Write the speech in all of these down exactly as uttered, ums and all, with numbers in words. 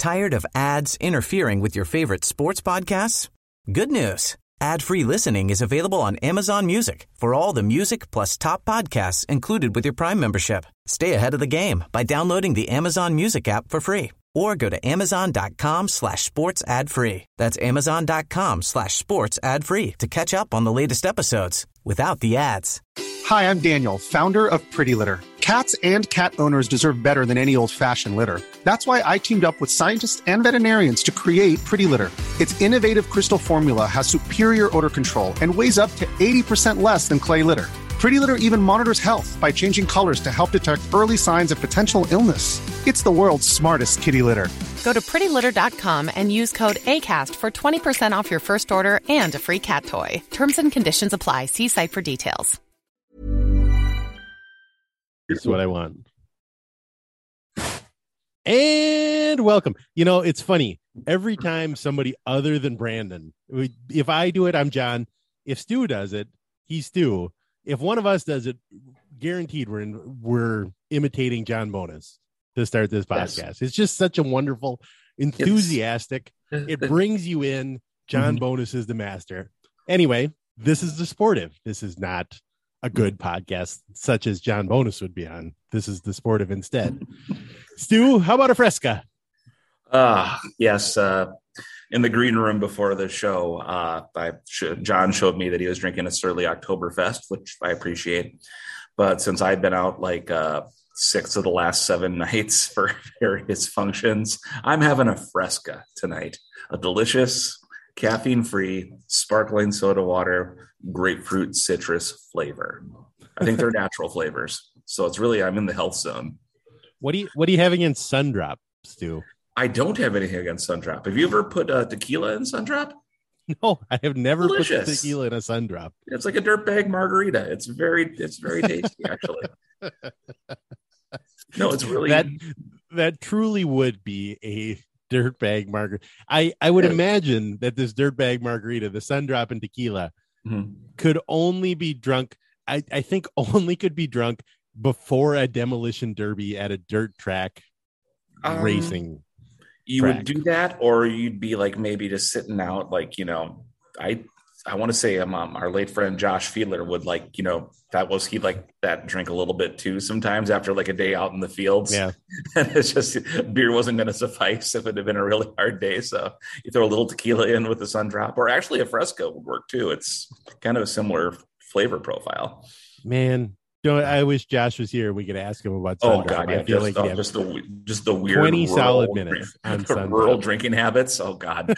Tired of ads interfering with your favorite sports podcasts? Good news. Ad-free listening is available on Amazon Music for all the music plus top podcasts included with your Prime membership. Stay ahead of the game by downloading the Amazon Music app for free or go to amazon.com slash sports ad free. That's amazon.com slash sports ad free to catch up on the latest episodes without the ads. Hi, I'm Daniel, founder of Pretty Litter. Cats and cat owners deserve better than any old-fashioned litter. That's why I teamed up with scientists and veterinarians to create Pretty Litter. Its innovative crystal formula has superior odor control and weighs up to eighty percent less than clay litter. Pretty Litter even monitors health by changing colors to help detect early signs of potential illness. It's the world's smartest kitty litter. Go to pretty litter dot com and use code ACAST for twenty percent off your first order and a free cat toy. Terms and conditions apply. See site for details. This is what I want. And welcome. You know, it's funny. Every time somebody other than Brandon, if I do it, I'm John. If Stu does it, he's Stu. If one of us does it, guaranteed we're in, we're imitating John Bonus to start this podcast. Yes. It's just such a wonderful, enthusiastic. It's... It brings you in. John mm-hmm. Bonus is the master. Anyway, this is the sportive. This is not a good podcast such as John Bonus would be on. This is the sportive instead. Stu, how about a Fresca? Uh, yes. Uh, in the green room before the show, uh, I sh- John showed me that he was drinking a Surly Oktoberfest, which I appreciate. But since I've been out like uh, six of the last seven nights for various functions, I'm having a Fresca tonight. A delicious, caffeine-free, sparkling soda water, grapefruit citrus flavor. I think they're natural flavors. So it's really, I'm in the health zone. What do you, what are you having in Sundrop, Stu? I don't have anything against Sundrop. Have you ever put uh, tequila in Sundrop? No, I have never Delicious. put tequila in a Sundrop. It's like a dirtbag margarita. It's very, it's very tasty, actually. No, it's really that. That truly would be a dirtbag margarita. I I would yeah. imagine that this dirtbag margarita, the Sundrop and tequila, mm-hmm. could only be drunk. I I think only could be drunk before a demolition derby at a dirt track um, racing. You track. would do that, or you'd be like maybe just sitting out, like, you know, I I want to say um, um our late friend Josh Fiedler would like, you know, that was he like that drink a little bit too sometimes after like a day out in the fields. Yeah, and it's just beer wasn't going to suffice if it had been a really hard day. So you throw a little tequila in with the Sundrop, or actually a Fresca would work too. It's kind of a similar flavor profile. Man. Don't, I wish Josh was here. We could ask him about Sundrop. Oh God, yeah, I feel just, like oh, just the just the weird twenty rural, solid minutes on rural drinking habits. Oh God,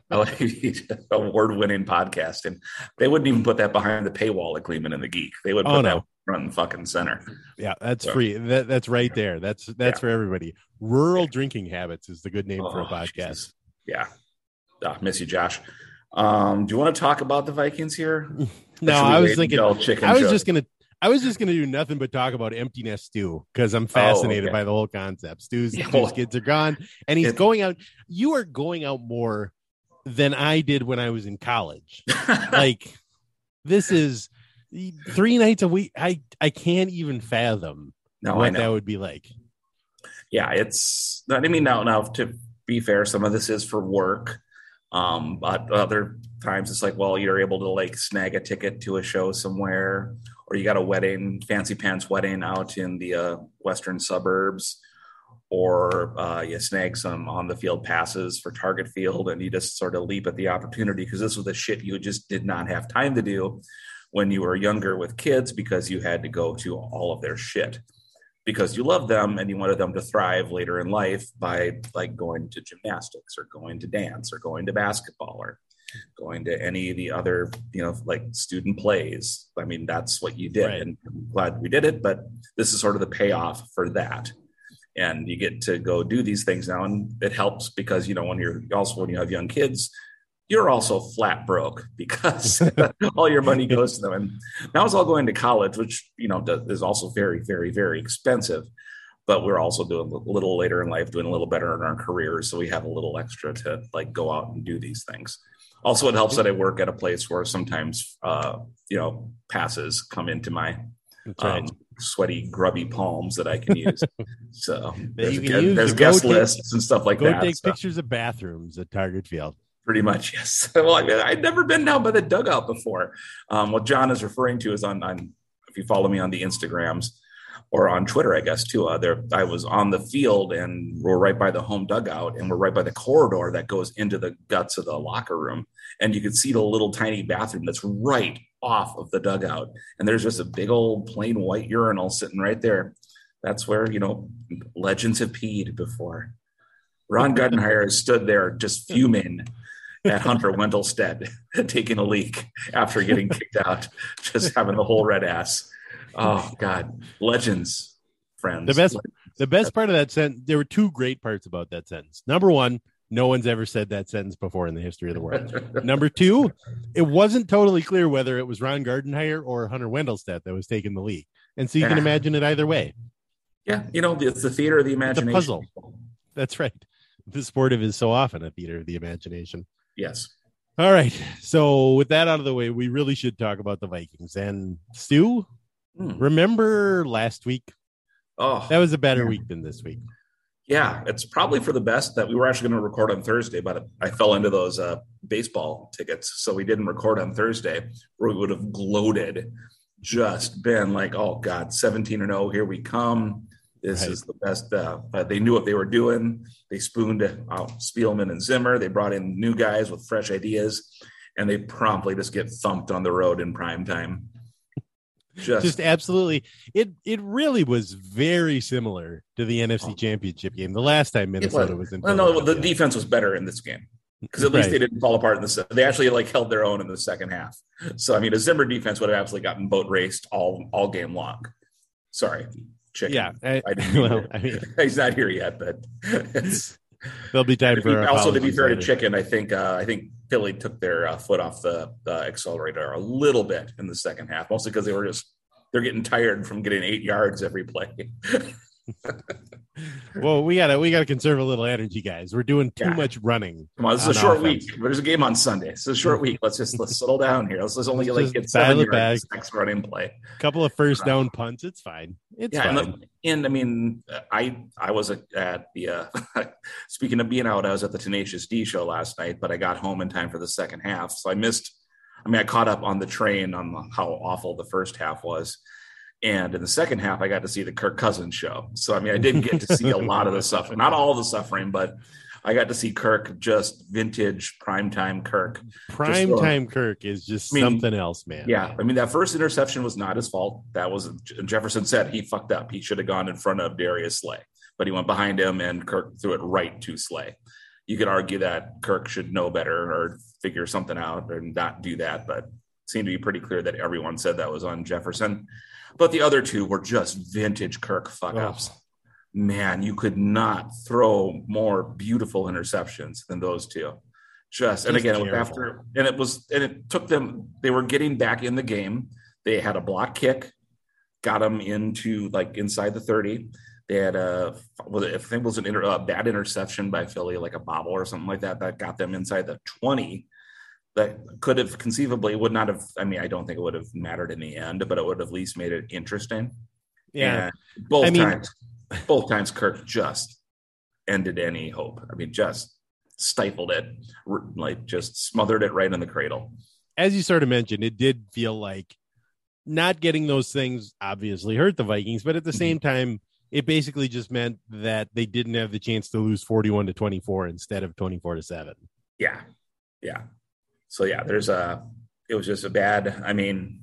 award-winning podcast, and they wouldn't even put that behind the paywall agreement in the Geek. They would put oh, that no. front and fucking center. Yeah, that's so. free. That, that's right there. That's that's yeah. for everybody. Rural drinking habits is the good name oh, for a podcast. Jesus. Yeah, oh, miss you, Josh. Um, do you want to talk about the Vikings here? No, I was thinking. I was joke? just gonna. I was just going to do nothing but talk about Empty Nest Stu because I'm fascinated oh, okay. by the whole concept. Stu's, yeah, well, Stu's kids are gone, and he's it, going out. You are going out more than I did when I was in college. Like, this is three nights a week. I, I can't even fathom no, what that would be like. Yeah, it's – I mean, now, now, to be fair, some of this is for work. Um, but other times it's like, well, you're able to, like, snag a ticket to a show somewhere – or you got a wedding, fancy pants wedding out in the uh, western suburbs, or uh, you snag some on the field passes for Target Field, and you just sort of leap at the opportunity because this was the shit you just did not have time to do when you were younger with kids because you had to go to all of their shit because you loved them and you wanted them to thrive later in life by like going to gymnastics or going to dance or going to basketball or going to any of the other, you know, like student plays. I mean, that's what you did. Right. And I'm glad we did it, but this is sort of the payoff for that. And you get to go do these things now. And it helps because, you know, when you're also, when you have young kids, you're also flat broke because all your money goes to them. And now it's all going to college, which, you know, is also very, very, very expensive. But we're also doing a little later in life, doing a little better in our careers. So we have a little extra to like go out and do these things. Also, it helps that I work at a place where sometimes, uh, you know, passes come into my right. um, sweaty, grubby palms that I can use. So there's, you can use there's to guest go take- lists and stuff like Go that. take so. pictures of bathrooms at Target Field. Pretty much, yes. Well, I mean, I'd never been down by the dugout before. Um, what John is referring to is on, on, if you follow me on the Instagrams or on Twitter, I guess, too, uh, there, I was on the field and we're right by the home dugout and we're right by the corridor that goes into the guts of the locker room. And you can see the little tiny bathroom that's right off of the dugout. And there's just a big old plain white urinal sitting right there. That's where, you know, legends have peed before. Ron Gardenhire stood there just fuming at Hunter Wendelstedt taking a leak after getting kicked out, just having the whole red ass. Oh God, legends, friends. The best, legends. the best part of that sentence. There were two great parts about that sentence. Number one, no one's ever said that sentence before in the history of the world. Number two, it wasn't totally clear whether it was Ron Gardenhire or Hunter Wendelstedt that was taking the leak, and so you yeah. can imagine it either way. Yeah, you know, it's the theater of the imagination. It's a puzzle. That's right. The sportive is so often a theater of the imagination. Yes. All right. So with that out of the way, we really should talk about the Vikings. And Stu, hmm. remember last week? Oh, that was a better yeah. week than this week. Yeah, it's probably for the best that we were actually going to record on Thursday, but I fell into those uh, baseball tickets. So we didn't record on Thursday, where we would have gloated, just been like, oh God, seventeen and oh, here we come. This right. is the best. Uh, but they knew what they were doing. They spooned uh, Spielman and Zimmer. They brought in new guys with fresh ideas, and they promptly just get thumped on the road in prime time. Just, just absolutely. It it really was very similar to the N F C Championship game the last time Minnesota was, was in. Well, no, the defense was better in this game because at least right. they didn't fall apart in the. They actually like held their own in the second half. So I mean, a Zimmer defense would have absolutely gotten boat raced all all game long. Sorry. Chicken. Yeah, I, I didn't well, I mean, he's not here yet, but it's, there'll be time for. Also, to be fair to Chicken, I think uh, I think Philly took their uh, foot off the uh, accelerator a little bit in the second half, mostly because they were just they're getting tired from getting eight yards every play. Well, we gotta we gotta conserve a little energy, guys. We're doing too yeah. much running. Come on, this is a short offense. week. There's a game on Sunday. It's a short week. Let's just let's settle down here. Let's just only let's like get seven yards back. Next running play. A couple of first down punts. It's fine. It's yeah, fine. And, the, and I mean, I I was at the uh, speaking of being out, I was at the Tenacious D show last night, but I got home in time for the second half, so I missed. I mean, I caught up on the train on how awful the first half was. And in the second half, I got to see the Kirk Cousins show. So, I mean, I didn't get to see a lot of the suffering, not all the suffering, but I got to see Kirk, just vintage primetime Kirk. Primetime Kirk is just I mean, something else, man. Yeah. I mean, that first interception was not his fault. That was, Jefferson said he fucked up. He should have gone in front of Darius Slay, but he went behind him and Kirk threw it right to Slay. You could argue that Kirk should know better or figure something out or not do that, but it seemed to be pretty clear that everyone said that was on Jefferson. But the other two were just vintage Kirk fuck-ups. Oh. Man, you could not throw more beautiful interceptions than those two. Just, and again, it was after, and it was, and it took them, they were getting back in the game. They had a block kick, got them into like inside the thirty. They had a, was it, I think it was an inter, a bad interception by Philly, like a bobble or something like that, that got them inside the twenty. That could have conceivably would not have. I mean, I don't think it would have mattered in the end, but it would have at least made it interesting. Yeah, and both I mean, times, both times, Kirk just ended any hope. I mean, just stifled it, like just smothered it right in the cradle. As you sort of mentioned, it did feel like not getting those things obviously hurt the Vikings, but at the same time, it basically just meant that they didn't have the chance to lose forty-one to twenty-four instead of twenty-four to seven. Yeah, yeah. So, yeah, there's a, it was just a bad, I mean,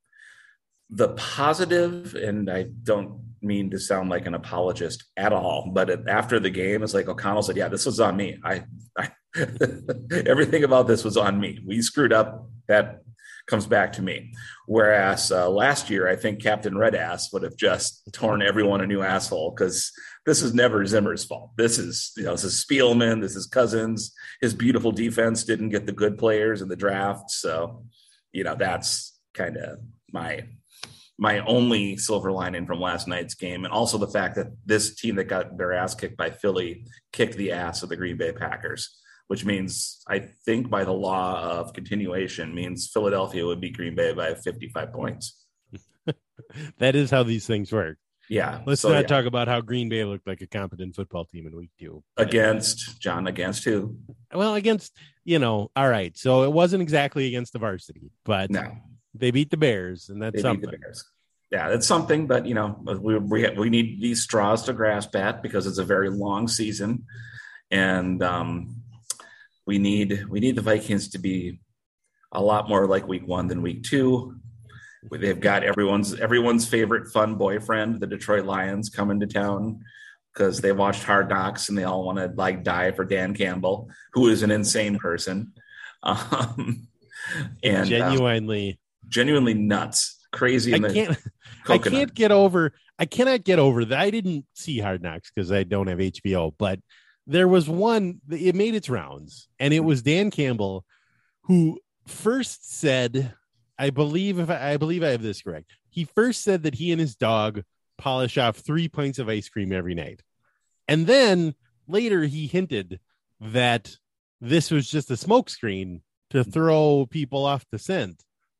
the positive, and I don't mean to sound like an apologist at all, but it, after the game, it's like O'Connell said, yeah, this was on me. I, I everything about this was on me. We screwed up. That comes back to me. Whereas uh, last year, I think Captain Red Ass would have just torn everyone a new asshole because this is never Zimmer's fault. This is, you know, this is Spielman. This is Cousins. His beautiful defense didn't get the good players in the draft. So, you know, that's kind of my, my only silver lining from last night's game. And also the fact that this team that got their ass kicked by Philly kicked the ass of the Green Bay Packers, which means I think by the law of continuation means Philadelphia would beat Green Bay by fifty-five points. That is how these things work. Yeah. Let's so, not yeah. talk about how Green Bay looked like a competent football team in week two. Against John, against who? Well, against, you know, all right. So it wasn't exactly against the varsity, but No. they beat the Bears, and that's They something. beat the Bears. Yeah, it's something, but, you know, we, we, we need these straws to grasp at because it's a very long season. And um, we need we need the Vikings to be a lot more like week one than week two. They've got everyone's everyone's favorite fun boyfriend, the Detroit Lions, coming to town because they watched Hard Knocks and they all want to like die for Dan Campbell, who is an insane person, um, and genuinely, uh, genuinely nuts, crazy. In I the can't, coconut. I can't get over. I cannot get over that. I didn't see Hard Knocks because I don't have H B O, but there was one. It made its rounds, and it was Dan Campbell who first said. I believe if I, I believe I have this correct. He first said that he and his dog polish off three pints of ice cream every night. And then later he hinted that this was just a smokescreen to throw people off the scent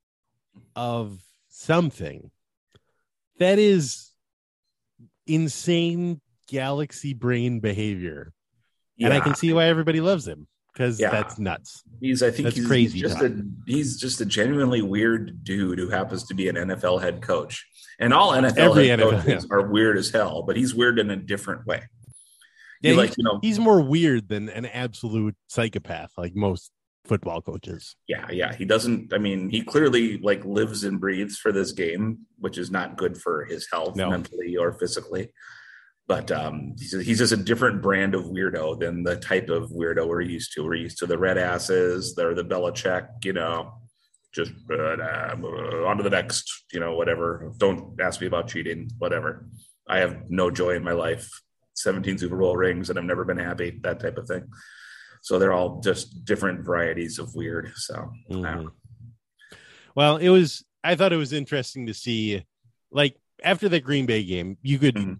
of something. That is insane galaxy brain behavior. Yeah. And I can see why everybody loves him. Because Yeah. that's nuts. He's, I think That's he's, crazy he's just talk. a he's just a genuinely weird dude who happens to be an N F L head coach. And all N F L Every head N F L, coaches are weird as hell, but he's weird in a different way. Yeah, He, he's, like you know, he's more weird than an absolute psychopath, like most football coaches. yeah, yeah. He doesn't. I mean, he clearly like lives and breathes for this game, which is not good for his health, No. mentally or physically. But um, he's, he's just a different brand of weirdo than the type of weirdo we're used to. We're used to the red asses, they're the Belichick, you know, just uh, uh, on to the next, you know, whatever. Don't ask me about cheating, whatever. I have no joy in my life. seventeen Super Bowl rings and I've never been happy, that type of thing. So they're all just different varieties of weird. So, Mm-hmm. Well, it was, I thought it was interesting to see, like, after the Green Bay game, you could, Mhm.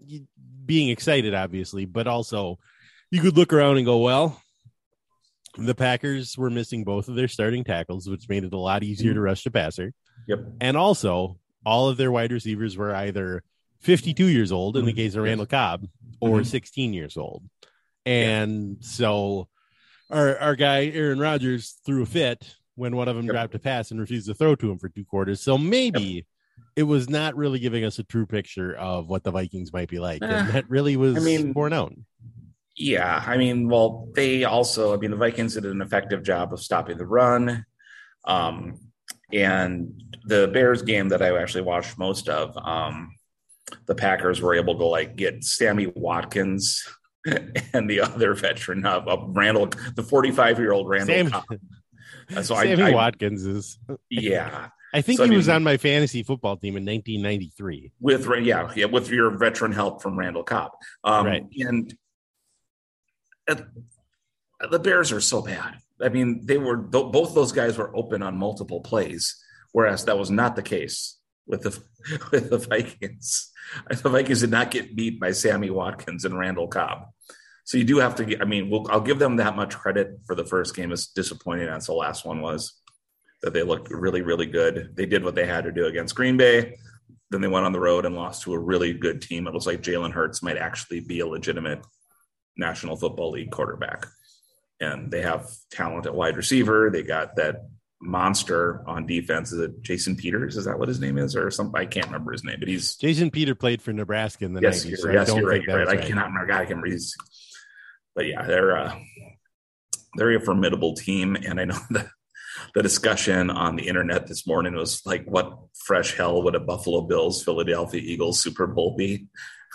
being excited, obviously, but also you could look around and go, well, the Packers were missing both of their starting tackles, which made it a lot easier to rush the passer. Yep. And also, all of their wide receivers were either fifty-two years old in the case of Randall Cobb or Mhm. sixteen years old. And so our, our guy, Aaron Rodgers, threw a fit when one of them Yep. dropped a pass and refused to throw to him for two quarters. So maybe Yep. it was not really giving us a true picture of what the Vikings might be like. Eh, And that really was I mean, borne out. Yeah, I mean, well, they also, I mean, the Vikings did an effective job of stopping the run. Um, and the Bears game that I actually watched most of, um, the Packers were able to like get Sammy Watkins and the other veteran of, of Randall, the forty-five year old Randall. Sam, Cobb. So Sammy I, I, Watkins is, yeah, I think So, I he was mean- on my fantasy football team in nineteen ninety-three. with yeah, yeah, with your veteran help from Randall Cobb. Um, Right. And uh, the Bears are so bad. I mean, they were both those guys were open on multiple plays, whereas that was not the case with the with the Vikings. The Vikings did not get beat by Sammy Watkins and Randall Cobb. So you do have to get, I mean, we'll, I'll give them that much credit for the first game, as disappointing as the last one was, that they looked really, really good. They did what they had to do against Green Bay. Then they went on the road and lost to a really good team. It looks like Jalen Hurts might actually be a legitimate National Football League quarterback. And they have talent at wide receiver. They got that monster on defense. Is it Jason Peters? Is that what his name is? Or something? I can't remember his name, but he's Jason Peter played for Nebraska in the yes, nineties. you're, So yes, I don't you're right. think You're that right. was I cannot remember. God, I can read. But yeah, they're uh, they're a formidable team, and I know that the discussion on the internet this morning was like, what fresh hell would a Buffalo Bills, Philadelphia Eagles Super Bowl be?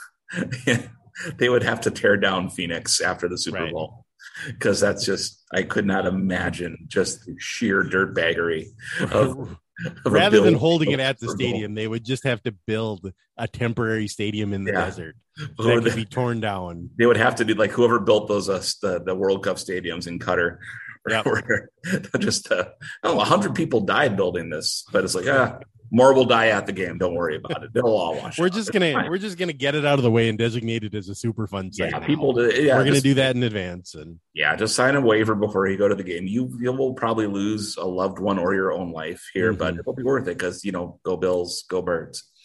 They would have to tear down Phoenix after the Super Right. Bowl, because that's just, I could not imagine just the sheer dirtbaggery of, of a Rather than Bills holding it at the Super Bowl. stadium, they would just have to build a temporary stadium in the Yeah. desert Or that could the- be torn down. They would have to do like whoever built those uh, the, the World Cup stadiums in Qatar. Yep. Where just uh, I don't know, a hundred people died building this, but it's like ah, more will die at the game. Don't worry about it; they'll all wash. We're out. just It's gonna fine. we're just gonna get it out of the way and designate it as a super fun site. yeah, now. people. Do, yeah, we're gonna just, do that in advance, and Yeah, just sign a waiver before you go to the game. You you will probably lose a loved one or your own life here, Mhm. but it'll be worth it because you know, go Bills, go Birds.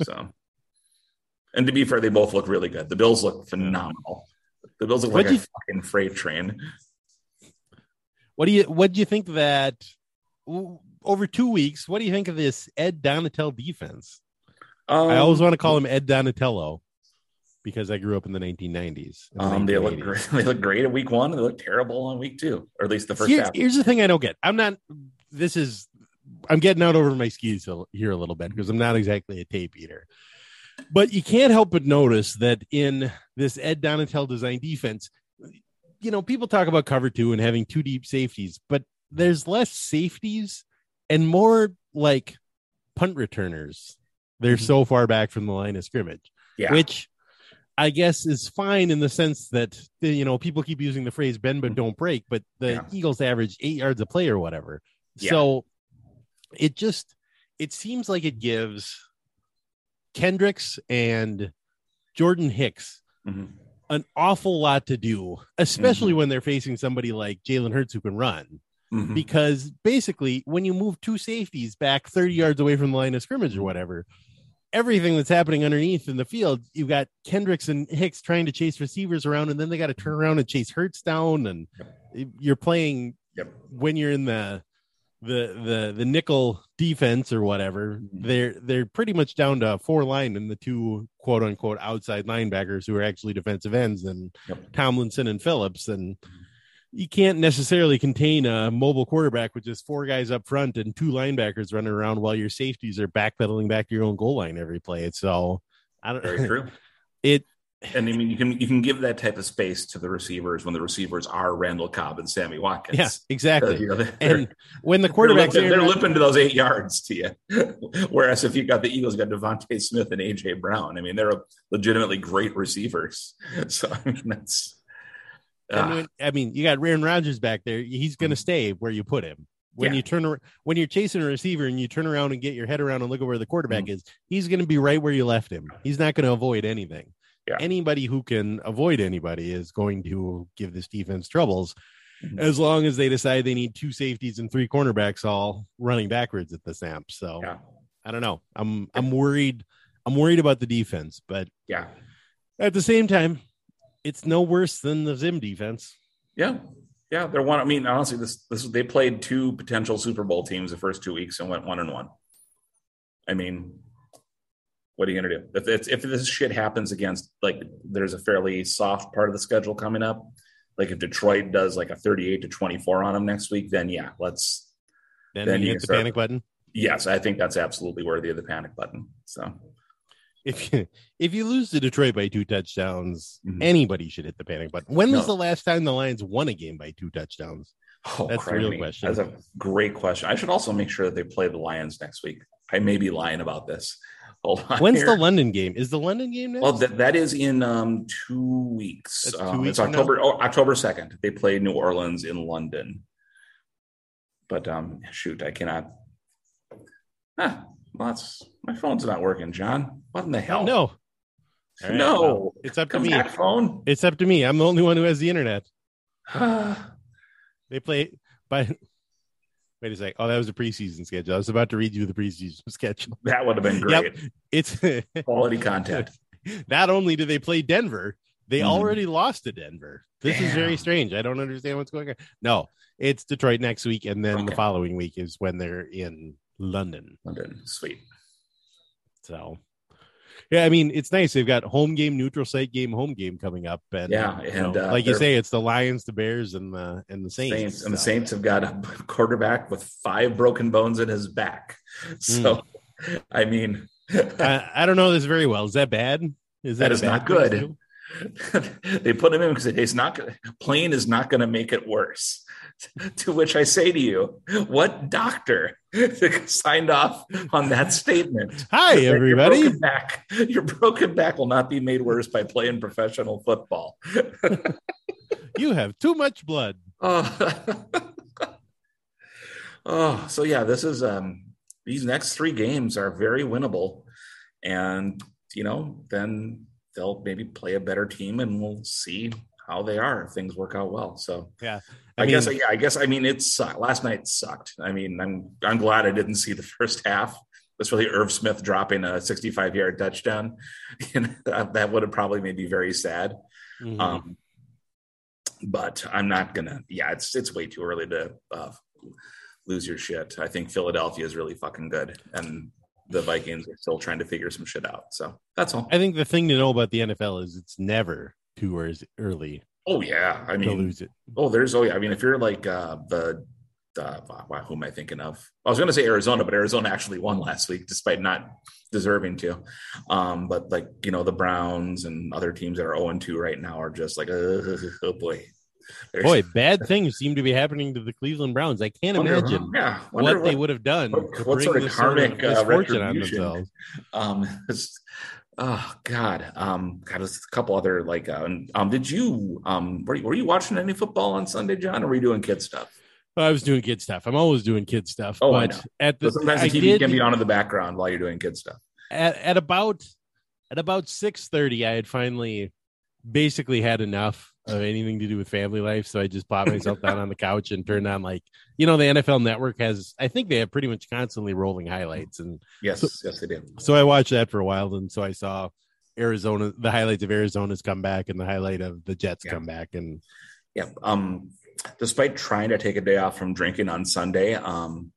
So, and to be fair, they both look really good. The Bills look phenomenal. The Bills look like What'd a you, fucking freight train. What do you What do you think that over two weeks? What do you think of this Ed Donatell defense? Um, I always want to call him Ed Donatello because I grew up in the nineteen nineties. Um, they look great. They look great at week one. And they look terrible on week two, or at least the first here's, half. Here's the thing I don't get. I'm not. This is. I'm getting out over my skis here a little bit because I'm not exactly a tape eater. But you can't help but notice that in this Ed Donatell design defense, you know, people talk about cover two and having two deep safeties, but there's less safeties and more like punt returners. They're mm-hmm. so far back from the line of scrimmage, yeah. which I guess is fine in the sense that, you know, people keep using the phrase bend but don't break, but the yeah. Eagles average eight yards a play or whatever. Yeah. So it just, it seems like it gives Kendricks and Jordan Hicks mm-hmm. an awful lot to do, especially mm-hmm. when they're facing somebody like Jalen Hurts who can run. Mm-hmm. Because basically, when you move two safeties back thirty yards away from the line of scrimmage or whatever, everything that's happening underneath in the field, you've got Kendricks and Hicks trying to chase receivers around, and then they got to turn around and chase Hurts down. And yep. you're playing yep. when you're in the the the the nickel defense or whatever, mm-hmm. they're they're pretty much down to four line and the two quote unquote outside linebackers who are actually defensive ends, and yep. Tomlinson and Phillips. And you can't necessarily contain a mobile quarterback with just four guys up front and two linebackers running around while your safeties are backpedaling back to your own goal line every play. So I don't very true. It And I mean, you can you can give that type of space to the receivers when the receivers are Randall Cobb and Sammy Watkins. Yeah, exactly. You know, and when the quarterbacks they're, lipping, they're lipping to those eight yards to you. Whereas if you got the Eagles, got Devontae Smith and A J Brown. I mean, they're legitimately great receivers. So I mean, that's. Uh, when, I mean, you got Aaron Rodgers back there. He's going to stay where you put him. When yeah. you turn when you're chasing a receiver and you turn around and get your head around and look at where the quarterback mm-hmm. is, he's going to be right where you left him. He's not going to avoid anything. Yeah. Anybody who can avoid anybody is going to give this defense troubles, mm-hmm. as long as they decide they need two safeties and three cornerbacks all running backwards at the snap. So yeah. I don't know. I'm I'm worried. I'm worried about the defense, but yeah, at the same time, it's no worse than the Zim defense. Yeah, yeah, they're one. I mean, honestly, this this they played two potential Super Bowl teams the first two weeks and went one and one. I mean. What are you going to do? If it's, if this shit happens against, like, there's a fairly soft part of the schedule coming up, like if Detroit does like a thirty-eight to twenty-four on them next week, then yeah, let's. Then, then you hit the start, panic button. Yes, I think that's absolutely worthy of the panic button. So if you, if you lose to Detroit by two touchdowns, mm-hmm. anybody should hit the panic button. When was no. the last time the Lions won a game by two touchdowns? Oh, that's the real question. That's a great question. I should also make sure that they play the Lions next week. I may be lying about this. When's here. the London game? Is the London game next? Well, that, that is in um, two weeks. That's two um, weeks it's October oh, October second. They play New Orleans in London. But um, shoot, I cannot. Ah, well, that's my phone's not working, John. What in the hell? Oh, no, right, no, well, it's up to Come me. Back, phone. It's up to me. I'm the only one who has the internet. They play by. Wait a sec. Oh, that was a preseason schedule. I was about to read you the preseason schedule. That would have been great. Yep. It's quality content. Not only do they play Denver, they mm-hmm. already lost to Denver. This Damn. is very strange. I don't understand what's going on. No, it's Detroit next week, and then okay. the following week is when they're in London. London, sweet. So, yeah, I mean, it's nice. They've got home game, neutral site game, home game coming up, and yeah, and you know, uh, like you say, it's the Lions, the Bears, and the and the Saints. Saints and so. The Saints have got a quarterback with five broken bones in his back. So, mm. I mean, I, I don't know this very well. Is that bad? Is that, that is not good? They put him in because it's not playing is not going to make it worse. To which I say to you, what doctor signed off on that statement? Hi, everybody. Your broken back, your broken back will not be made worse by playing professional football. You have too much blood. Oh, oh so yeah, this is um, these next three games are very winnable, and you know, then they'll maybe play a better team, and we'll see how they are if things work out well. So yeah, I, I mean, guess yeah, I guess I mean it sucked. Last night sucked. I mean, I'm I'm glad I didn't see the first half especially Irv Smith dropping a sixty-five yard touchdown. And that, that would have probably made me very sad. Mm-hmm. Um, but I'm not gonna. Yeah, it's it's way too early to uh, lose your shit. I think Philadelphia is really fucking good, and the Vikings are still trying to figure some shit out. So that's all. I think the thing to know about the N F L is it's never too early. Oh yeah, I mean, to lose it. Oh, there's oh yeah. I mean, if you're like uh, the uh, wow, who am I thinking of? I was going to say Arizona, but Arizona actually won last week, despite not deserving to. Um, but like you know, the Browns and other teams that are oh and two right now are just like, uh, oh boy. There's, Boy, bad things seem to be happening to the Cleveland Browns. I can't wonder, imagine yeah, what, what they would have done. What, what sort of karmic sort of uh, misfortune on retribution? themselves. Um, oh God, um, God, there's a couple other like. Uh, um, did you um, were you, were you watching any football on Sunday, John, or were you doing kid stuff? Well, I was doing kid stuff. I'm always doing kid stuff. Oh, but I know. At the so sometimes the T V did, can be on in the background while you're doing kid stuff. At, at about at about six thirty, I had finally basically had enough of anything to do with family life, so I just popped myself down on the couch and turned on, like, you know, the N F L Network has, I think they have pretty much constantly rolling highlights, and yes, so, yes, they do. So I watched that for a while, and so I saw Arizona, the highlights of Arizona's comeback, and the highlight of the Jets yeah. comeback, and yeah. Um, despite trying to take a day off from drinking on Sunday, um,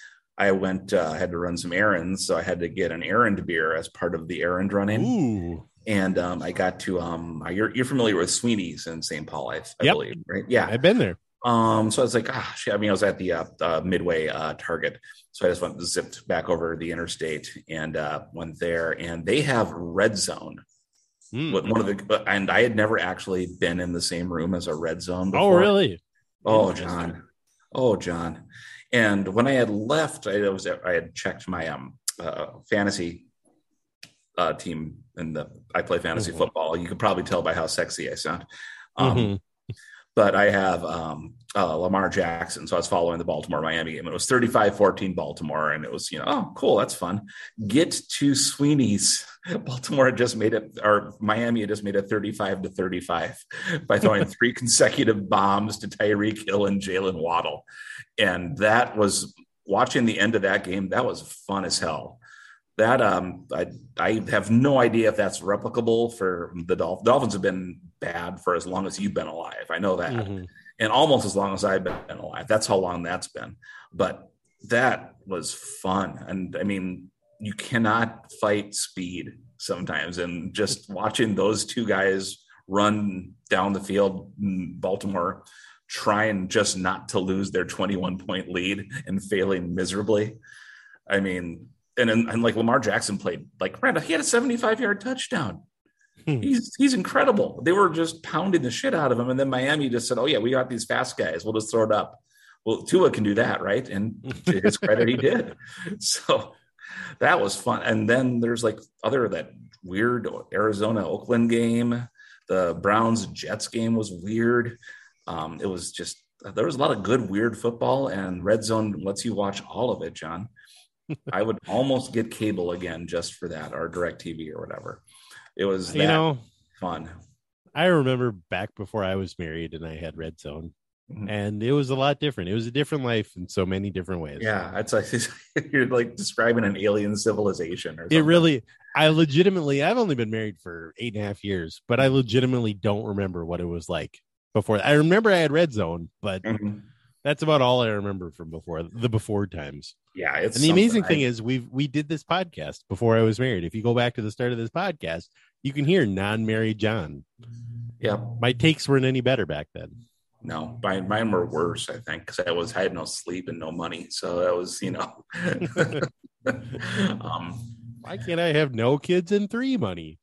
I went, uh, I had to run some errands, so I had to get an errand beer as part of the errand running. Ooh. And um, I got to um, you're you're familiar with Sweeney's in Saint Paul, I, I yep. believe, right? Yeah, I've been there. Um, so I was like, ah, shit. I mean, I was at the uh, uh, Midway uh, Target, so I just went zipped back over the interstate and uh, went there, and they have Red Zone. Mm. One of the, and I had never actually been in the same room as a Red Zone before. Oh, really? Oh, John. Oh, John. And when I had left, I was I had checked my um uh, fantasy. Uh, team and the I play fantasy mm-hmm. football. You could probably tell by how sexy I sound. Um, mm-hmm. But I have um, uh, Lamar Jackson, so I was following the Baltimore Miami game. It was thirty-five fourteen Baltimore, and it was, you know, oh, cool, that's fun. Get to Sweeney's. Baltimore had just made it, or Miami had just made it thirty-five to thirty-five by throwing three consecutive bombs to Tyreek Hill and Jalen Waddle, and that was watching the end of that game. That was fun as hell. That um, I I have no idea if that's replicable for the Dolphins. Dolphins have been bad for as long as you've been alive. I know that, mm-hmm. and almost as long as I've been alive. That's how long that's been. But that was fun, and I mean, you cannot fight speed sometimes. And just watching those two guys run down the field in Baltimore, trying just not to lose their twenty-one point lead and failing miserably. I mean. And, and like Lamar Jackson played like he had a seventy-five yard touchdown. Hmm. He's he's incredible. They were just pounding the shit out of him, and then Miami just said, "Oh yeah, we got these fast guys. We'll just throw it up." Well, Tua can do that, right? And to his credit, he did. So that was fun. And then there's like other that weird Arizona Oakland game. The Browns Jets game was weird. Um, it was just there was a lot of good weird football, and Red Zone lets you watch all of it, John. I would almost get cable again just for that, or DirecTV or whatever. It was that you know fun. I remember back before I was married and I had Red Zone, mm-hmm. and it was a lot different. It was a different life in so many different ways. Yeah, it's like you're like describing an alien civilization or something. It really, I legitimately, I've only been married for eight and a half years, but I legitimately don't remember what it was like before. I remember I had Red Zone, but mm-hmm. that's about all I remember from before the before times. Yeah, it's and the amazing thing I... is we we did this podcast before I was married. If you go back to the start of this podcast, you can hear non-married John. Yeah, my takes weren't any better back then. No, mine, mine were worse, I think, because I was I had no sleep and no money, so that was you know. um, Why can't I have no kids and three money?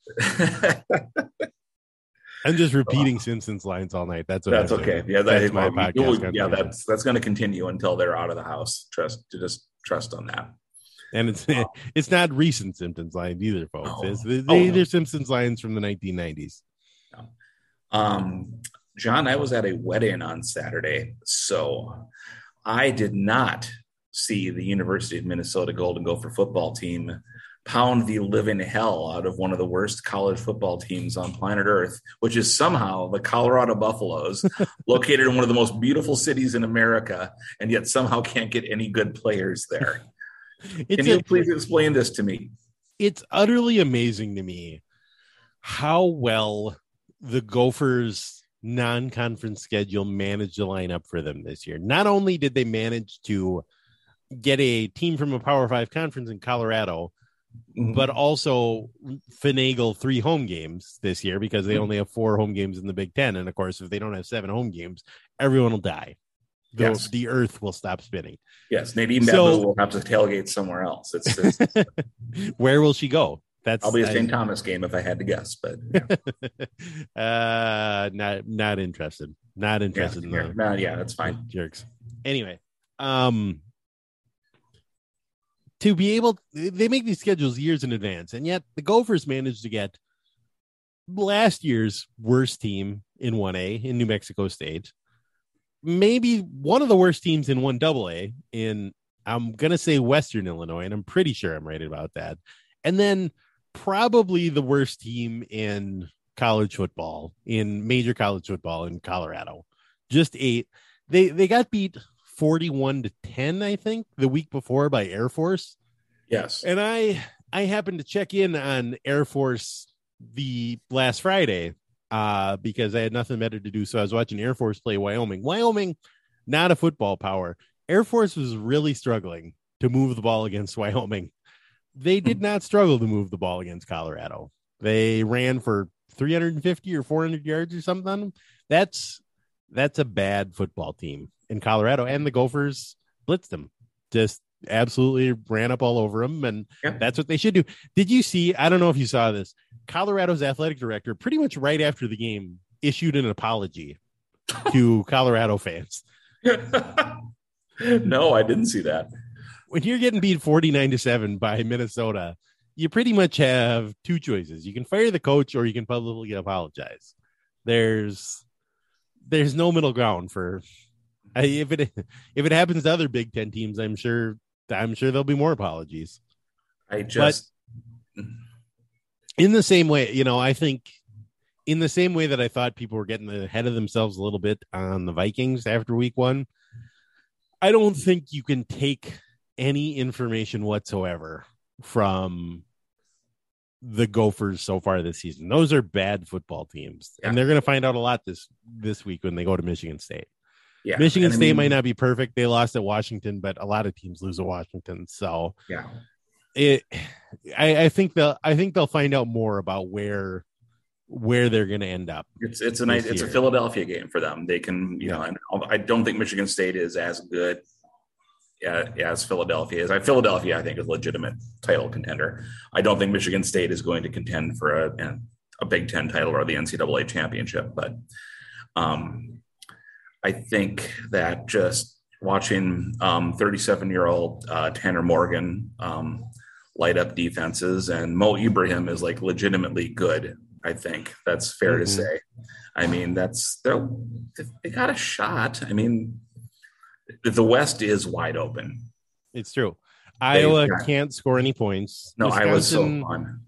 I'm just repeating oh. Simpsons lines all night. That's what that's I'm okay. Doing. Yeah, that, that's my well, podcast. Yeah, that's that's going to continue until they're out of the house. Trust to just trust on that. And it's oh. it's not recent Simpsons lines either, folks. Oh. It's, they, oh, no. They're Simpsons lines from the nineteen nineties. No. Um, John, I was at a wedding on Saturday, so I did not see the University of Minnesota Golden Gopher football team pound the living hell out of one of the worst college football teams on planet Earth, which is somehow the Colorado Buffaloes, located in one of the most beautiful cities in America, and yet somehow can't get any good players there. It's Can you a, please explain this to me? It's utterly amazing to me how well the Gophers non-conference schedule managed to line up for them this year. Not only did they manage to get a team from a Power Five conference in Colorado, mm-hmm. but also finagle three home games this year because they mm-hmm. only have four home games in the Big Ten. And of course, if they don't have seven home games, everyone will die. The, yes. the earth will stop spinning. Yes, Nadine so, Babu will have to tailgate somewhere else. It's, it's where will she go? That's I'll be a Saint Thomas game if I had to guess, but yeah. uh, not not interested. Not interested. Yeah, in the, no, yeah, that's fine. Jerks. Anyway, um, to be able, they make these schedules years in advance, and yet the Gophers managed to get last year's worst team in one A in New Mexico State. Maybe one of the worst teams in one double A in, I'm going to say Western Illinois, and I'm pretty sure I'm right about that. And then probably the worst team in college football, in major college football in Colorado. Just eight. They they got beat forty-one to ten, I think, the week before by Air Force. Yes. And I I happened to check in on Air Force the last Friday. Uh, because I had nothing better to do. So I was watching Air Force play Wyoming. Wyoming, not a football power. Air Force was really struggling to move the ball against Wyoming. They did not struggle to move the ball against Colorado. They ran for three hundred fifty or four hundred yards or something. That's that's a bad football team in Colorado. And the Gophers blitzed them. Just absolutely ran up all over them. And yeah. that's what they should do. Did you see, I don't know if you saw this, Colorado's athletic director, pretty much right after the game, issued an apology to Colorado fans. No, I didn't see that. When you're getting beat forty-nine to seven by Minnesota, you pretty much have two choices. You can fire the coach or you can publicly apologize. There's there's no middle ground for I, if it if it happens to other Big Ten teams, I'm sure I'm sure there'll be more apologies. I just but in the same way, you know, I think in the same way that I thought people were getting ahead of themselves a little bit on the Vikings after week one, I don't think you can take any information whatsoever from the Gophers so far this season. Those are bad football teams, yeah. and they're going to find out a lot this this week when they go to Michigan State. Yeah, Michigan State I mean, might not be perfect. They lost at Washington, but a lot of teams lose at Washington. So yeah, it. I, I think they'll. I think they'll find out more about where where they're going to end up. It's it's a nice. It's a Philadelphia game for them. They can, you yeah. know. I don't think Michigan State is as good uh, as Philadelphia is. I Philadelphia, I think, is a legitimate title contender. I don't think Michigan State is going to contend for a a Big Ten title or the N C double A championship, but. Um, I think that just watching um, thirty-seven-year-old uh, Tanner Morgan um, light up defenses, and Mo Ibrahim is like legitimately good. I think that's fair mm-hmm. to say. I mean, that's they're they got a shot. I mean, the West is wide open. It's true. Iowa got, can't score any points. No, Iowa's so fun.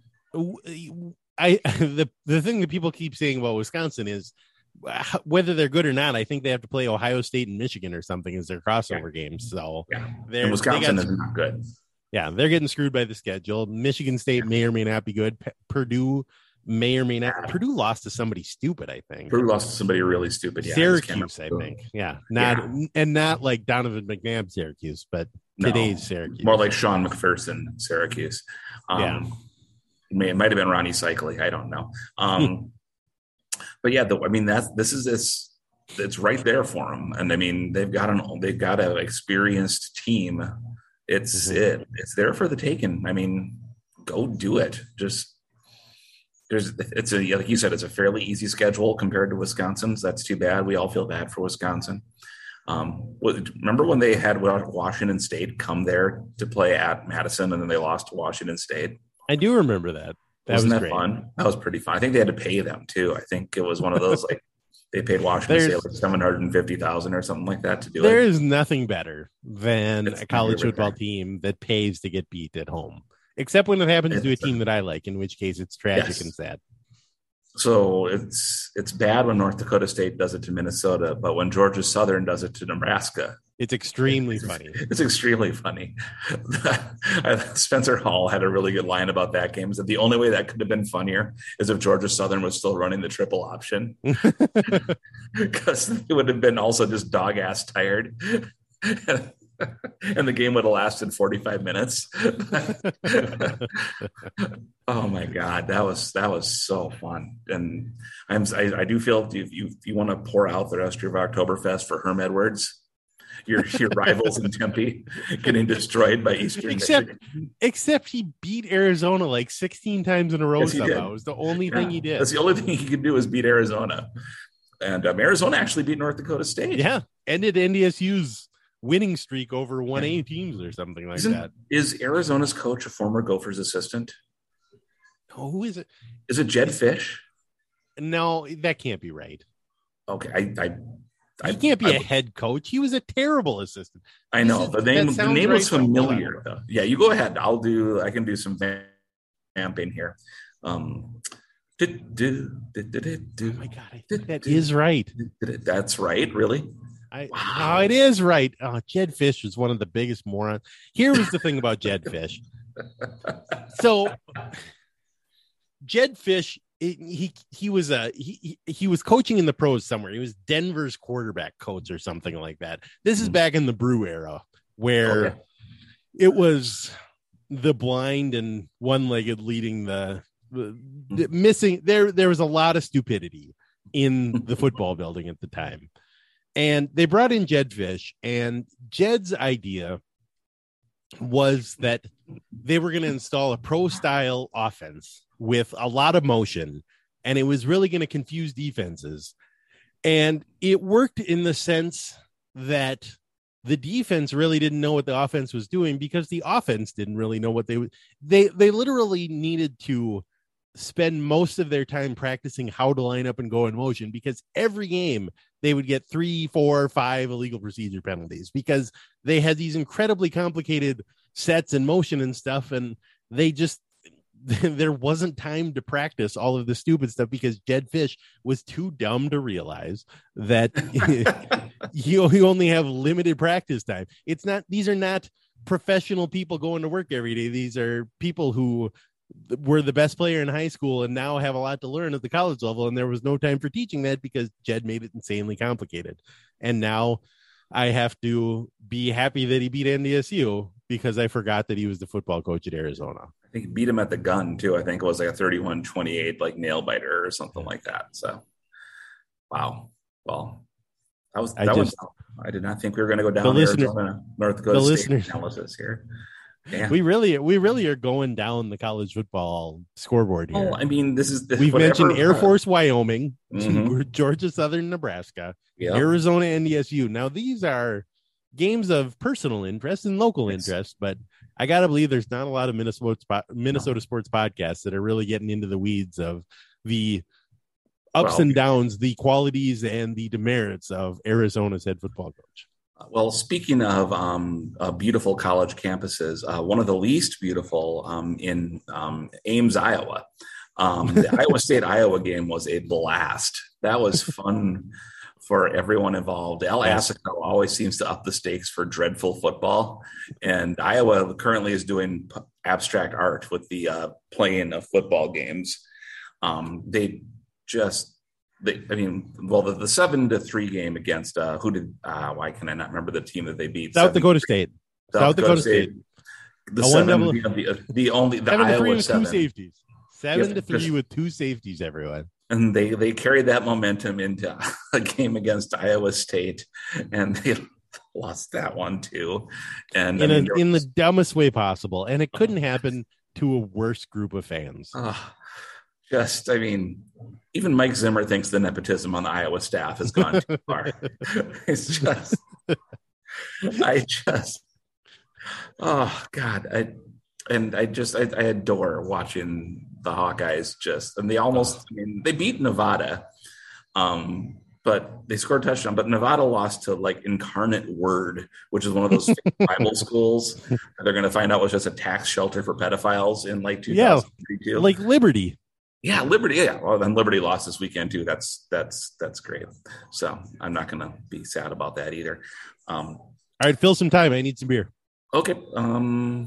I the the thing that people keep saying about Wisconsin is, whether they're good or not, I think they have to play Ohio State and Michigan or something as their crossover yeah. games. So yeah. and Wisconsin got, is not good. Yeah, they're getting screwed by the schedule. Michigan State yeah. may or may not be good. P- Purdue may or may not. Yeah. Purdue lost to somebody stupid, I think. Purdue lost to somebody really stupid. Yeah, Syracuse, I think. Yeah, not yeah. and not like Donovan McNabb Syracuse, but today's no, Syracuse. More like Sean McPherson Syracuse. Um, yeah, it, may, it might have been Ronnie Cycli. I don't know. Um, But yeah, the, I mean that's this is this it's right there for them, and I mean they've got an they've got an experienced team. It's mm-hmm. it it's there for the taking. I mean, go do it. Just there's it's a like you said, it's a fairly easy schedule compared to Wisconsin's. That's too bad. We all feel bad for Wisconsin. Um, remember when they had Washington State come there to play at Madison, and then they lost to Washington State? I do remember that. That Wasn't was that great. fun? That was pretty fun. I think they had to pay them too. I think it was one of those like they paid Washington State like seven hundred and fifty thousand or something like that to do there it. There is nothing better than it's a college football there. team that pays to get beat at home, except when it happens it's, to a team that I like, in which case it's tragic yes. and sad. So it's it's bad when North Dakota State does it to Minnesota, but when Georgia Southern does it to Nebraska, it's extremely it's, funny. It's extremely funny. Spencer Hall had a really good line about that game. Is that the only way that could have been funnier is if Georgia Southern was still running the triple option, because it would have been also just dog ass tired. And the game would have lasted forty-five minutes. Oh my God, that was that was so fun. And I'm I, I do feel if you if you want to pour out the rest of your Oktoberfest for Herm Edwards, your your rivals in Tempe getting destroyed by Eastern except Michigan. Except he beat Arizona like sixteen times in a row. Yes, somehow it was the only yeah, thing he did. That's the only thing he could do is beat Arizona. And um, Arizona actually beat North Dakota State. Yeah, ended N D S U's winning streak over one A teams or something like Isn't, that. Is Arizona's coach a former Gophers assistant? Oh, who is it? Is it Jed Fish? No, that can't be right. Okay, I, I, he I can't be I, a head coach. He was a terrible assistant. I know is, the name. The name right was familiar. Though. Yeah, you go ahead. I'll do. I can do some vamping here. Um, do, do, do, do, do, oh my God, I think that is right. That's right. Really. I, wow. No, it is right. Oh, Jed Fish was one of the biggest morons. Here was the thing about Jed Fish. So, Jed Fish, he he was a he he was coaching in the pros somewhere. He was Denver's quarterback coach or something like that. This is back in the Brew era, where okay. it was the blind and one-legged leading the, the, the missing. There there was a lot of stupidity in the football building at the time. And they brought in Jed Fish, and Jed's idea was that they were going to install a pro-style offense with a lot of motion, and it was really going to confuse defenses. And it worked in the sense that the defense really didn't know what the offense was doing because the offense didn't really know what they would. They they literally needed to spend most of their time practicing how to line up and go in motion, because every game they would get three, four, five illegal procedure penalties because they had these incredibly complicated sets and motion and stuff. And they just, there wasn't time to practice all of the stupid stuff because Jed Fish was too dumb to realize that you, you only have limited practice time. It's not, these are not professional people going to work every day. These are people who were the best player in high school and now have a lot to learn at the college level. And there was no time for teaching that because Jed made it insanely complicated. And now I have to be happy that he beat N D S U because I forgot that he was the football coach at Arizona. I think he beat him at the gun too. I think it was like a thirty-one twenty-eight, like nail biter or something like that. So, wow. Well, that was, that I just, was, I did not think we were going to go down the listener, Arizona, North Dakota the State listeners, analysis here. Yeah. We really, we really are going down the college football scoreboard here. Oh, I mean, this is this, we've whatever, mentioned Air Force, Wyoming, mm-hmm. Georgia Southern, Nebraska, yep. Arizona, N D S U. Now these are games of personal interest and local yes. interest, but I gotta believe there's not a lot of Minnesota Minnesota no. sports podcasts that are really getting into the weeds of the ups well, and downs, the qualities and the demerits of Arizona's head football coach. Well, speaking of um, uh, beautiful college campuses, uh, one of the least beautiful um, in um, Ames, Iowa. Um, the Iowa State Iowa game was a blast. That was fun for everyone involved. Al Assico always seems to up the stakes for dreadful football, and Iowa currently is doing p- abstract art with the uh, playing of football games. Um, they just. They, I mean, well, the, the seven to three game against uh, who did? Uh, why can I not remember the team that they beat? South Dakota State. South, South Dakota, Dakota State. State. The seven, the, the, the only the seven Iowa to three with seven. two safeties. Seven yeah, to three just, with two safeties. Everyone. And they they carried that momentum into a game against Iowa State, and they lost that one too. And in, I mean, a, in the dumbest way possible, and it couldn't happen to a worse group of fans. Uh, just, I mean. Even Mike Zimmer thinks the nepotism on the Iowa staff has gone too far. It's just, I just, oh God, I and I just I, I adore watching the Hawkeyes. Just and they almost, I mean, they beat Nevada, um, but they scored a touchdown. But Nevada lost to like Incarnate Word, which is one of those Bible schools that they're going to find out was just a tax shelter for pedophiles in like two thousand thirty-two. Yeah, like Liberty. Yeah, Liberty. Yeah, well, then Liberty lost this weekend too. That's that's that's great. So I'm not going to be sad about that either. Um, All right, fill some time. I need some beer. Okay. Um,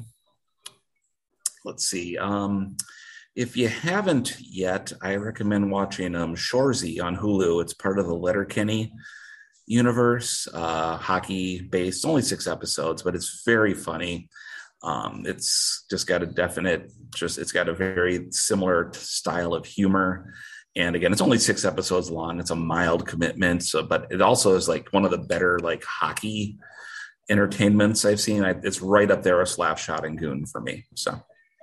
let's see. Um, if you haven't yet, I recommend watching um, Shoresy on Hulu. It's part of the Letterkenny universe, uh, hockey based. Only six episodes, but it's very funny. Um, it's just got a definite, just it's got a very similar style of humor. And again, it's only six episodes long. It's a mild commitment. So, but it also is like one of the better like hockey entertainments I've seen. I, it's right up there with Slapshot and Goon for me. So,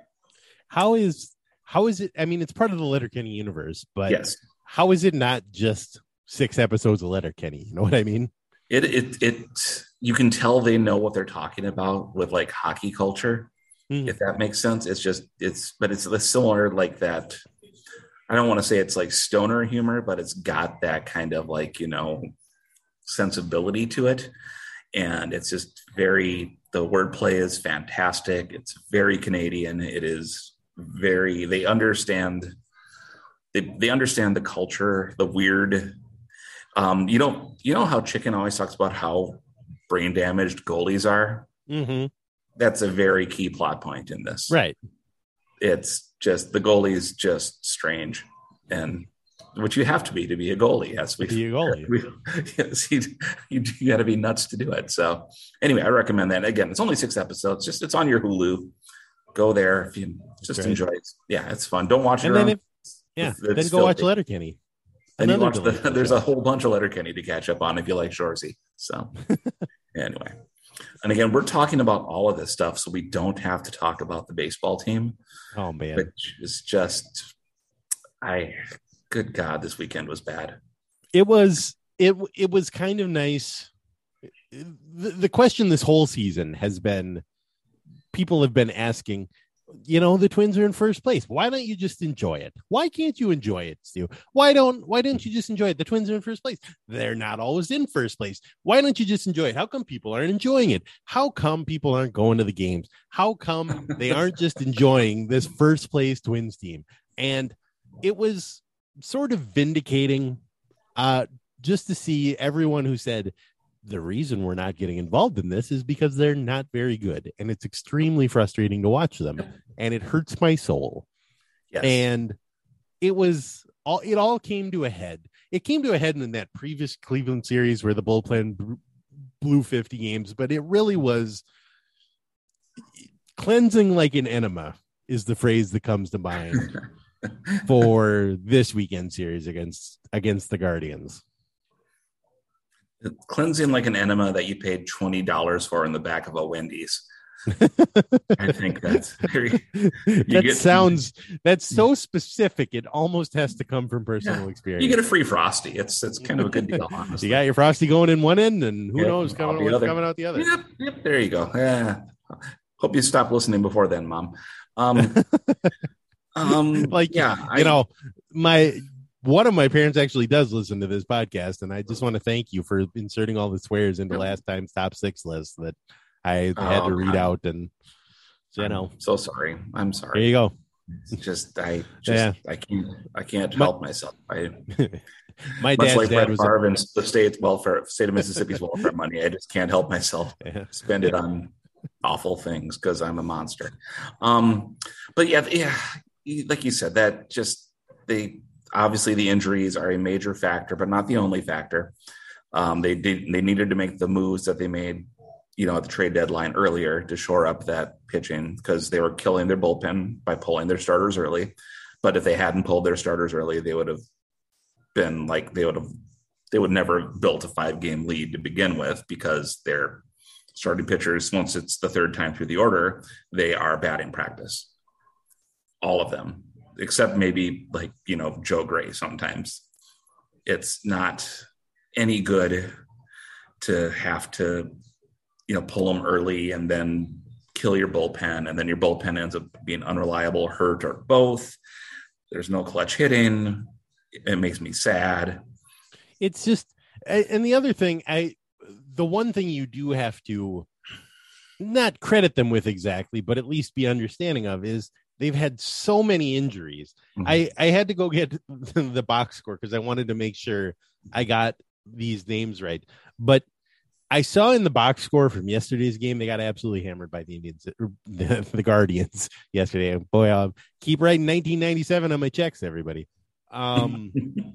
how is how is it? I mean, it's part of the Letterkenny universe, but yes, how is it not just six episodes of Letterkenny? You know what I mean? It it it you can tell they know what they're talking about with like hockey culture, mm. if that makes sense. It's just it's but it's similar like that. I don't want to say it's like stoner humor, but it's got that kind of like, you know, sensibility to it. And it's just very, the wordplay is fantastic. It's very Canadian. It is very, they understand, they, they understand the culture, the weird. Um, you know, you know how Chicken always talks about how brain damaged goalies are? Mm-hmm. That's a very key plot point in this. Right. It's just, the goalie's just strange. And which you have to be to be a goalie. Yes, we, be a goalie. We, yes, you, you, you got to be nuts to do it. So anyway, I recommend that. Again, it's only six episodes. Just it's on your Hulu. Go there if you just Great. enjoy it. Yeah, it's fun. Don't watch it. And then if, yeah, it's, it's then go filthy. watch Letterkenny. And you watch the, there's a whole bunch of Letterkenny to catch up on if you like Shoresy. So anyway, and again, we're talking about all of this stuff, so we don't have to talk about the baseball team. Oh man, which is just, I, good God, this weekend was bad. It was, it, it was kind of nice. The, the question this whole season has been, people have been asking, you know, the Twins are in first place. Why don't you just enjoy it? Why can't you enjoy it, Stu? Why don't, why don't you just enjoy it? The Twins are in first place. They're not always in first place. Why don't you just enjoy it? How come people aren't enjoying it? How come people aren't going to the games? How come they aren't just enjoying this first place Twins team? And it was sort of vindicating uh, just to see everyone who said, the reason we're not getting involved in this is because they're not very good. And it's extremely frustrating to watch them. And it hurts my soul. Yes. And it was all, it all came to a head. It came to a head in that previous Cleveland series where the bullpen blew fifty games, but it really was cleansing like an enema is the phrase that comes to mind for this weekend series against, against the Guardians. Cleansing like an enema that you paid twenty dollars for in the back of a Wendy's. I think that's very, that get, sounds that's so specific. It almost has to come from personal yeah, experience. You get a free Frosty. It's it's kind of a good deal, honestly. You got your Frosty going in one end, and who yep, knows coming, what's coming out the other. Yep, yep. There you go. Yeah. Hope you stop listening before then, Mom. Um, um like yeah, you I, know my. One of my parents actually does listen to this podcast, and I just want to thank you for inserting all the swears into last time's top six list that I had oh, to read God. out. And you know, I'm so sorry. I'm sorry. There you go. It's just I just yeah. I can't I can't my, help myself. I my much dad's like dad Brett was Favre and the state's welfare, state of Mississippi's welfare money. I just can't help myself yeah. spend it on awful things because I'm a monster. Um, but yeah, yeah, like you said, that just they. Obviously, the injuries are a major factor, but not the only factor. Um, they did, they needed to make the moves that they made, you know, at the trade deadline earlier to shore up that pitching because they were killing their bullpen by pulling their starters early. But if they hadn't pulled their starters early, they would have been like they would have they would never have built a five game lead to begin with because their starting pitchers, once it's the third time through the order, they are bad in practice. All of them. Except maybe like, you know, Joe Gray. Sometimes it's not any good to have to, you know, pull them early and then kill your bullpen. And then your bullpen ends up being unreliable, hurt, or both. There's no clutch hitting. It makes me sad. It's just, and the other thing, I, the one thing you do have to not credit them with exactly, but at least be understanding of is they've had so many injuries. Mm-hmm. I, I had to go get the box score because I wanted to make sure I got these names right. But I saw in the box score from yesterday's game, they got absolutely hammered by the Indians, or the, the Guardians yesterday. Boy, I'll keep writing nineteen ninety-seven on my checks, everybody. Um,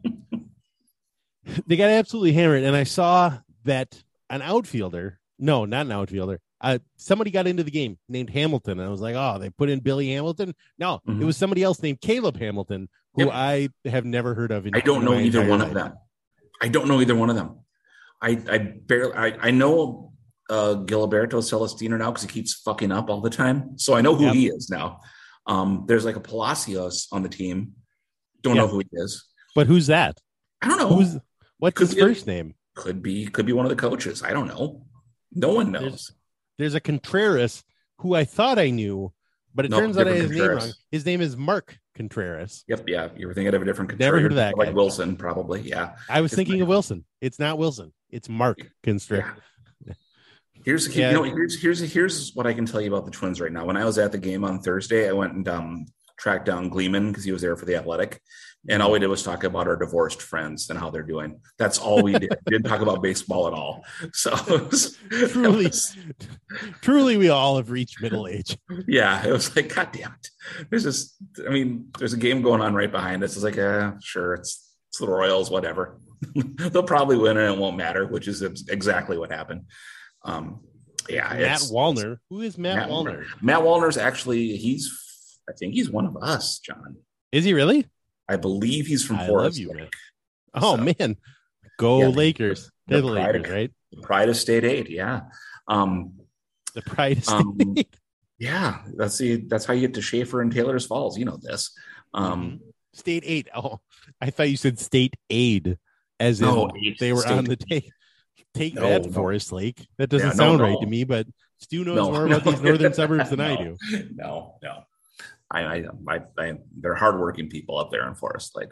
they got absolutely hammered. And I saw that an outfielder, no, not an outfielder, uh, somebody got into the game named Hamilton. And I was like, oh, they put in Billy Hamilton? No, mm-hmm. It was somebody else named Caleb Hamilton, who yep. I have never heard of. In, I don't in know either one life. of them. I don't know either one of them. I, I barely, I, I know uh, Gilberto Celestino now because he keeps fucking up all the time. So I know who yep. he is now. Um, there's like a Palacios on the team. Don't yep. know who he is. But who's that? I don't know. Who's What's could his be, first name? Could be, could be one of the coaches. I don't know. No one knows. There's, there's a Contreras who I thought I knew, but it nope, turns out I had his name wrong. His name is Mark Contreras. Yep, yeah. You were thinking of a different Contreras. Never heard of that like guy. Wilson, probably. Yeah. I was it's thinking like, of Wilson. It's not Wilson. It's Mark Contreras. Yeah. Here's yeah. you know here's here's here's what I can tell you about the Twins right now. When I was at the game on Thursday, I went and um, tracked down Gleeman because he was there for the Athletic, and all we did was talk about our divorced friends and how they're doing. That's all we did. We didn't talk about baseball at all. So it was, truly, it was, truly, we all have reached middle age. Yeah, it was like, God damn it! There's just, I mean, there's a game going on right behind us. It's like, uh, sure, it's it's the Royals, whatever. They'll probably win and it won't matter, which is exactly what happened. Um, yeah, Matt Wallner. Who is Matt, Matt Wallner? Matt Wallner's actually, he's, I think he's one of us, John. Is he really? I believe he's from I Forest love you, Lake. man. Oh, so, man. Go yeah, Lakers. They're the, the Lakers, of, right? The pride of State Eight, yeah. Um, the pride of State um, Eight. Yeah, that's the that's how you get to Schaefer and Taylor's Falls. You know this. Um, State Eight. Oh, I thought you said State Aid, as no, in they were on the take. Take no, that, no. Forest Lake. That doesn't yeah, sound no, no. right to me, but Stu knows no, more about these northern suburbs than I do. No, no. I, I, I, I, they're hardworking people up there in Forest Lake.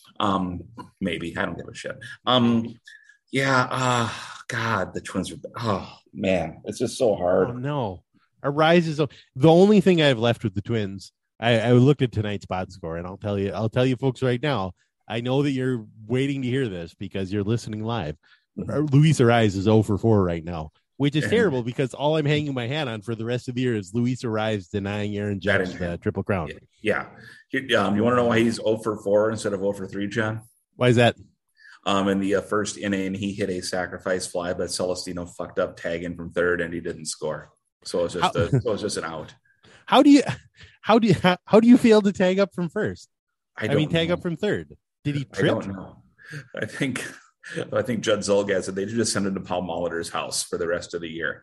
Um, maybe. I don't give a shit. Um, yeah. Uh, God, the Twins are, oh, man. It's just so hard. Oh, no. Our rise is, the only thing I have left with the Twins, I, I looked at tonight's spot score, and I'll tell you, I'll tell you folks right now, I know that you're waiting to hear this because you're listening live. Luis Ariz is oh for four right now, which is terrible because all I'm hanging my hat on for the rest of the year is Luis Ariz denying Aaron Judge the Triple Crown. Yeah. Um, you want to know why he's oh for four instead of oh for three, John? Why is that? Um, in the uh, first inning, he hit a sacrifice fly, but Celestino fucked up tagging from third, and he didn't score. So it's just a, so it was just an out. How do you how do you how, how do you fail to tag up from first? I, I mean, tag know. up from third. Did he trip? I don't know. I think. I think Judd Zulgad said they just send him to Paul Molitor's house for the rest of the year.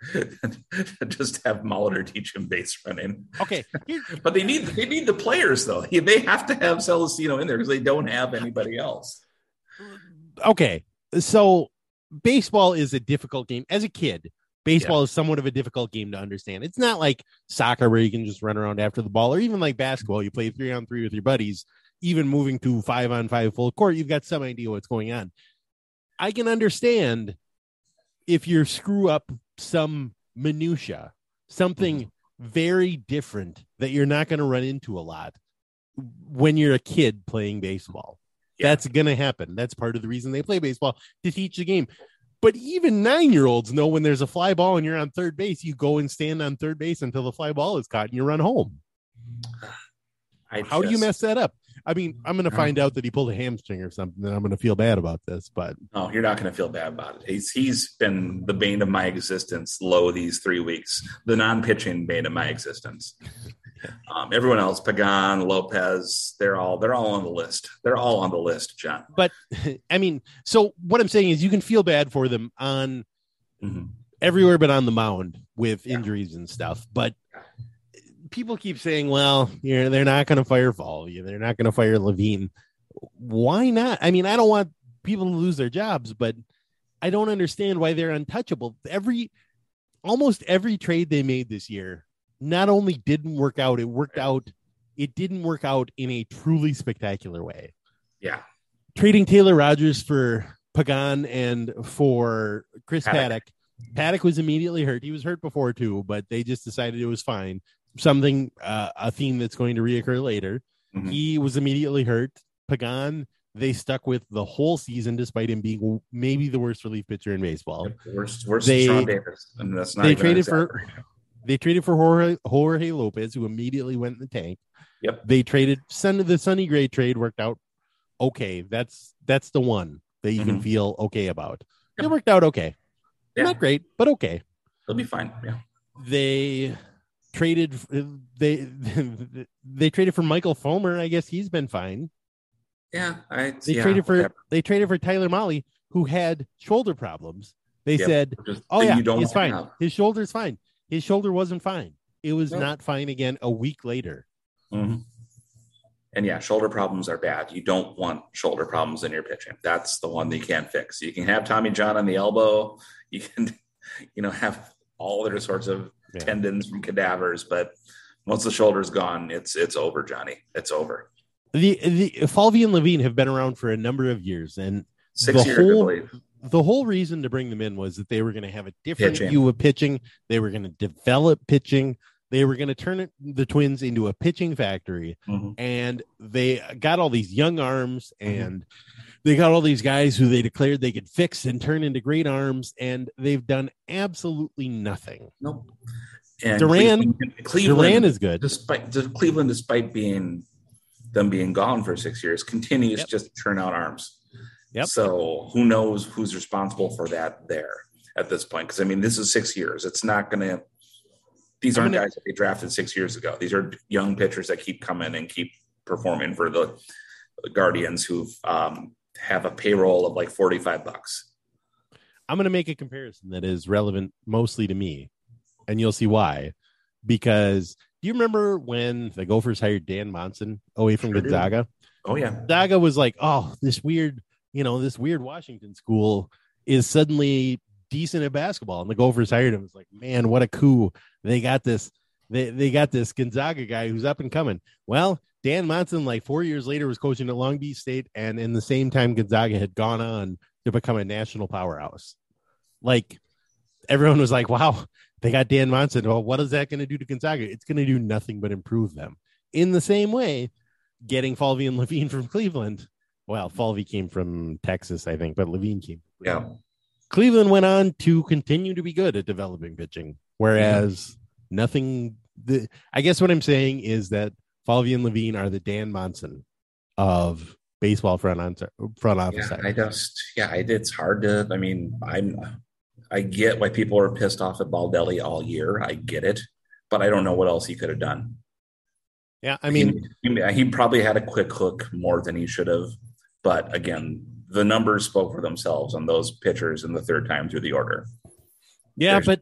Just have Molitor teach him base running. Okay, but they need they need the players though. They have to have Celestino in there because they don't have anybody else. Okay, so baseball is a difficult game. As a kid, baseball yeah. is somewhat of a difficult game to understand. It's not like soccer where you can just run around after the ball, or even like basketball. You play three on three with your buddies. Even moving to five on five full court, you've got some idea what's going on. I can understand if you screw up some minutia, something very different that you're not going to run into a lot when you're a kid playing baseball. Yeah. That's going to happen. That's part of the reason they play baseball, to teach the game. But even nine-year-olds know when there's a fly ball and you're on third base, you go and stand on third base until the fly ball is caught and you run home. I How just... do you mess that up? I mean, I'm going to find out that he pulled a hamstring or something, and I'm going to feel bad about this. But no, you're not going to feel bad about it. He's he's been the bane of my existence low these three weeks, the non-pitching bane of my existence. Um, everyone else, Pagan, Lopez, they're all they're all on the list. They're all on the list, John. But I mean, so what I'm saying is, you can feel bad for them on mm-hmm. everywhere, but on the mound with yeah. injuries and stuff. But people keep saying, well, you know, they're not going to fire Volvey. They're not going to fire Levine. Why not? I mean, I don't want people to lose their jobs, but I don't understand why they're untouchable. Every, almost every trade they made this year, not only didn't work out, it worked out. It didn't work out in a truly spectacular way. Yeah. Trading Taylor Rogers for Pagan and for Chris Paddock. Paddock. Paddock was immediately hurt. He was hurt before too, but they just decided it was fine. something, uh, a theme that's going to reoccur later. Mm-hmm. He was immediately hurt. Pagan, they stuck with the whole season, despite him being maybe the worst relief pitcher in baseball. Yep, worst, worst they, Sean Davis. I mean, that's not they even traded for they traded for Jorge, Jorge Lopez, who immediately went in the tank. Yep. They traded Sun the Sonny Gray trade worked out okay. That's that's the one that you mm-hmm. can feel okay about. Yep. It worked out okay. Yeah. Not great, but okay. It'll be fine. Yeah. They traded they they traded for Michael Fulmer. I guess he's been fine. Yeah, I they yeah, traded for whatever. they traded for Tyler Mahle, who had shoulder problems. They yep. said, Just, "Oh yeah, don't he's fine. have. His shoulder's fine. His shoulder wasn't fine. It was nope. not fine again a week later." Mm-hmm. And yeah, shoulder problems are bad. You don't want shoulder problems in your pitching. That's the one that you can't fix. You can have Tommy John on the elbow. You can, you know, have all other sorts of yeah. tendons from cadavers, but once the shoulder's gone, it's it's over, Johnny. It's over. The the Falvey and Levine have been around for a number of years, and six the years, whole, I believe. The whole reason to bring them in was that they were going to have a different pitching. view of pitching. They were going to develop pitching. They were going to turn it, the Twins into a pitching factory, mm-hmm. and they got all these young arms, and mm-hmm. they got all these guys who they declared they could fix and turn into great arms, and they've done absolutely nothing. Nope. And Duran, Cleveland, Cleveland, Duran is good. Despite Cleveland, despite being them being gone for six years, continues yep. just to churn out arms. Yep. So who knows who's responsible for that there at this point? Because I mean, this is six years. It's not going to. These aren't gonna, guys that they drafted six years ago. These are young pitchers that keep coming and keep performing for the Guardians, who um, have a payroll of like forty-five bucks. I'm going to make a comparison that is relevant mostly to me, and you'll see why. Because do you remember when the Gophers hired Dan Monson away from sure Gonzaga? Do. Oh yeah, Gonzaga was like, oh, this weird, you know, this weird Washington school is suddenly decent at basketball, and the Gophers hired him. It's like, man, what a coup! They got this, they they got this Gonzaga guy who's up and coming. Well, Dan Monson, like four years later, was coaching at Long Beach State, and in the same time, Gonzaga had gone on to become a national powerhouse. Like everyone was like, wow, they got Dan Monson. Well, what is that going to do to Gonzaga? It's going to do nothing but improve them. In the same way, getting Falvey and Levine from Cleveland. Well, Falvey came from Texas, I think, but Levine came. Yeah. Cleveland went on to continue to be good at developing pitching, whereas mm-hmm. nothing. The, I guess what I'm saying is that Falvey and Levine are the Dan Monson of baseball front on front office. Yeah, I just, yeah, it's hard to. I mean, I'm, I get why people are pissed off at Baldelli all year. I get it, but I don't know what else he could have done. Yeah, I mean, he, he, he probably had a quick hook more than he should have, but again, the numbers spoke for themselves on those pitchers in the third time through the order. Yeah, There's... but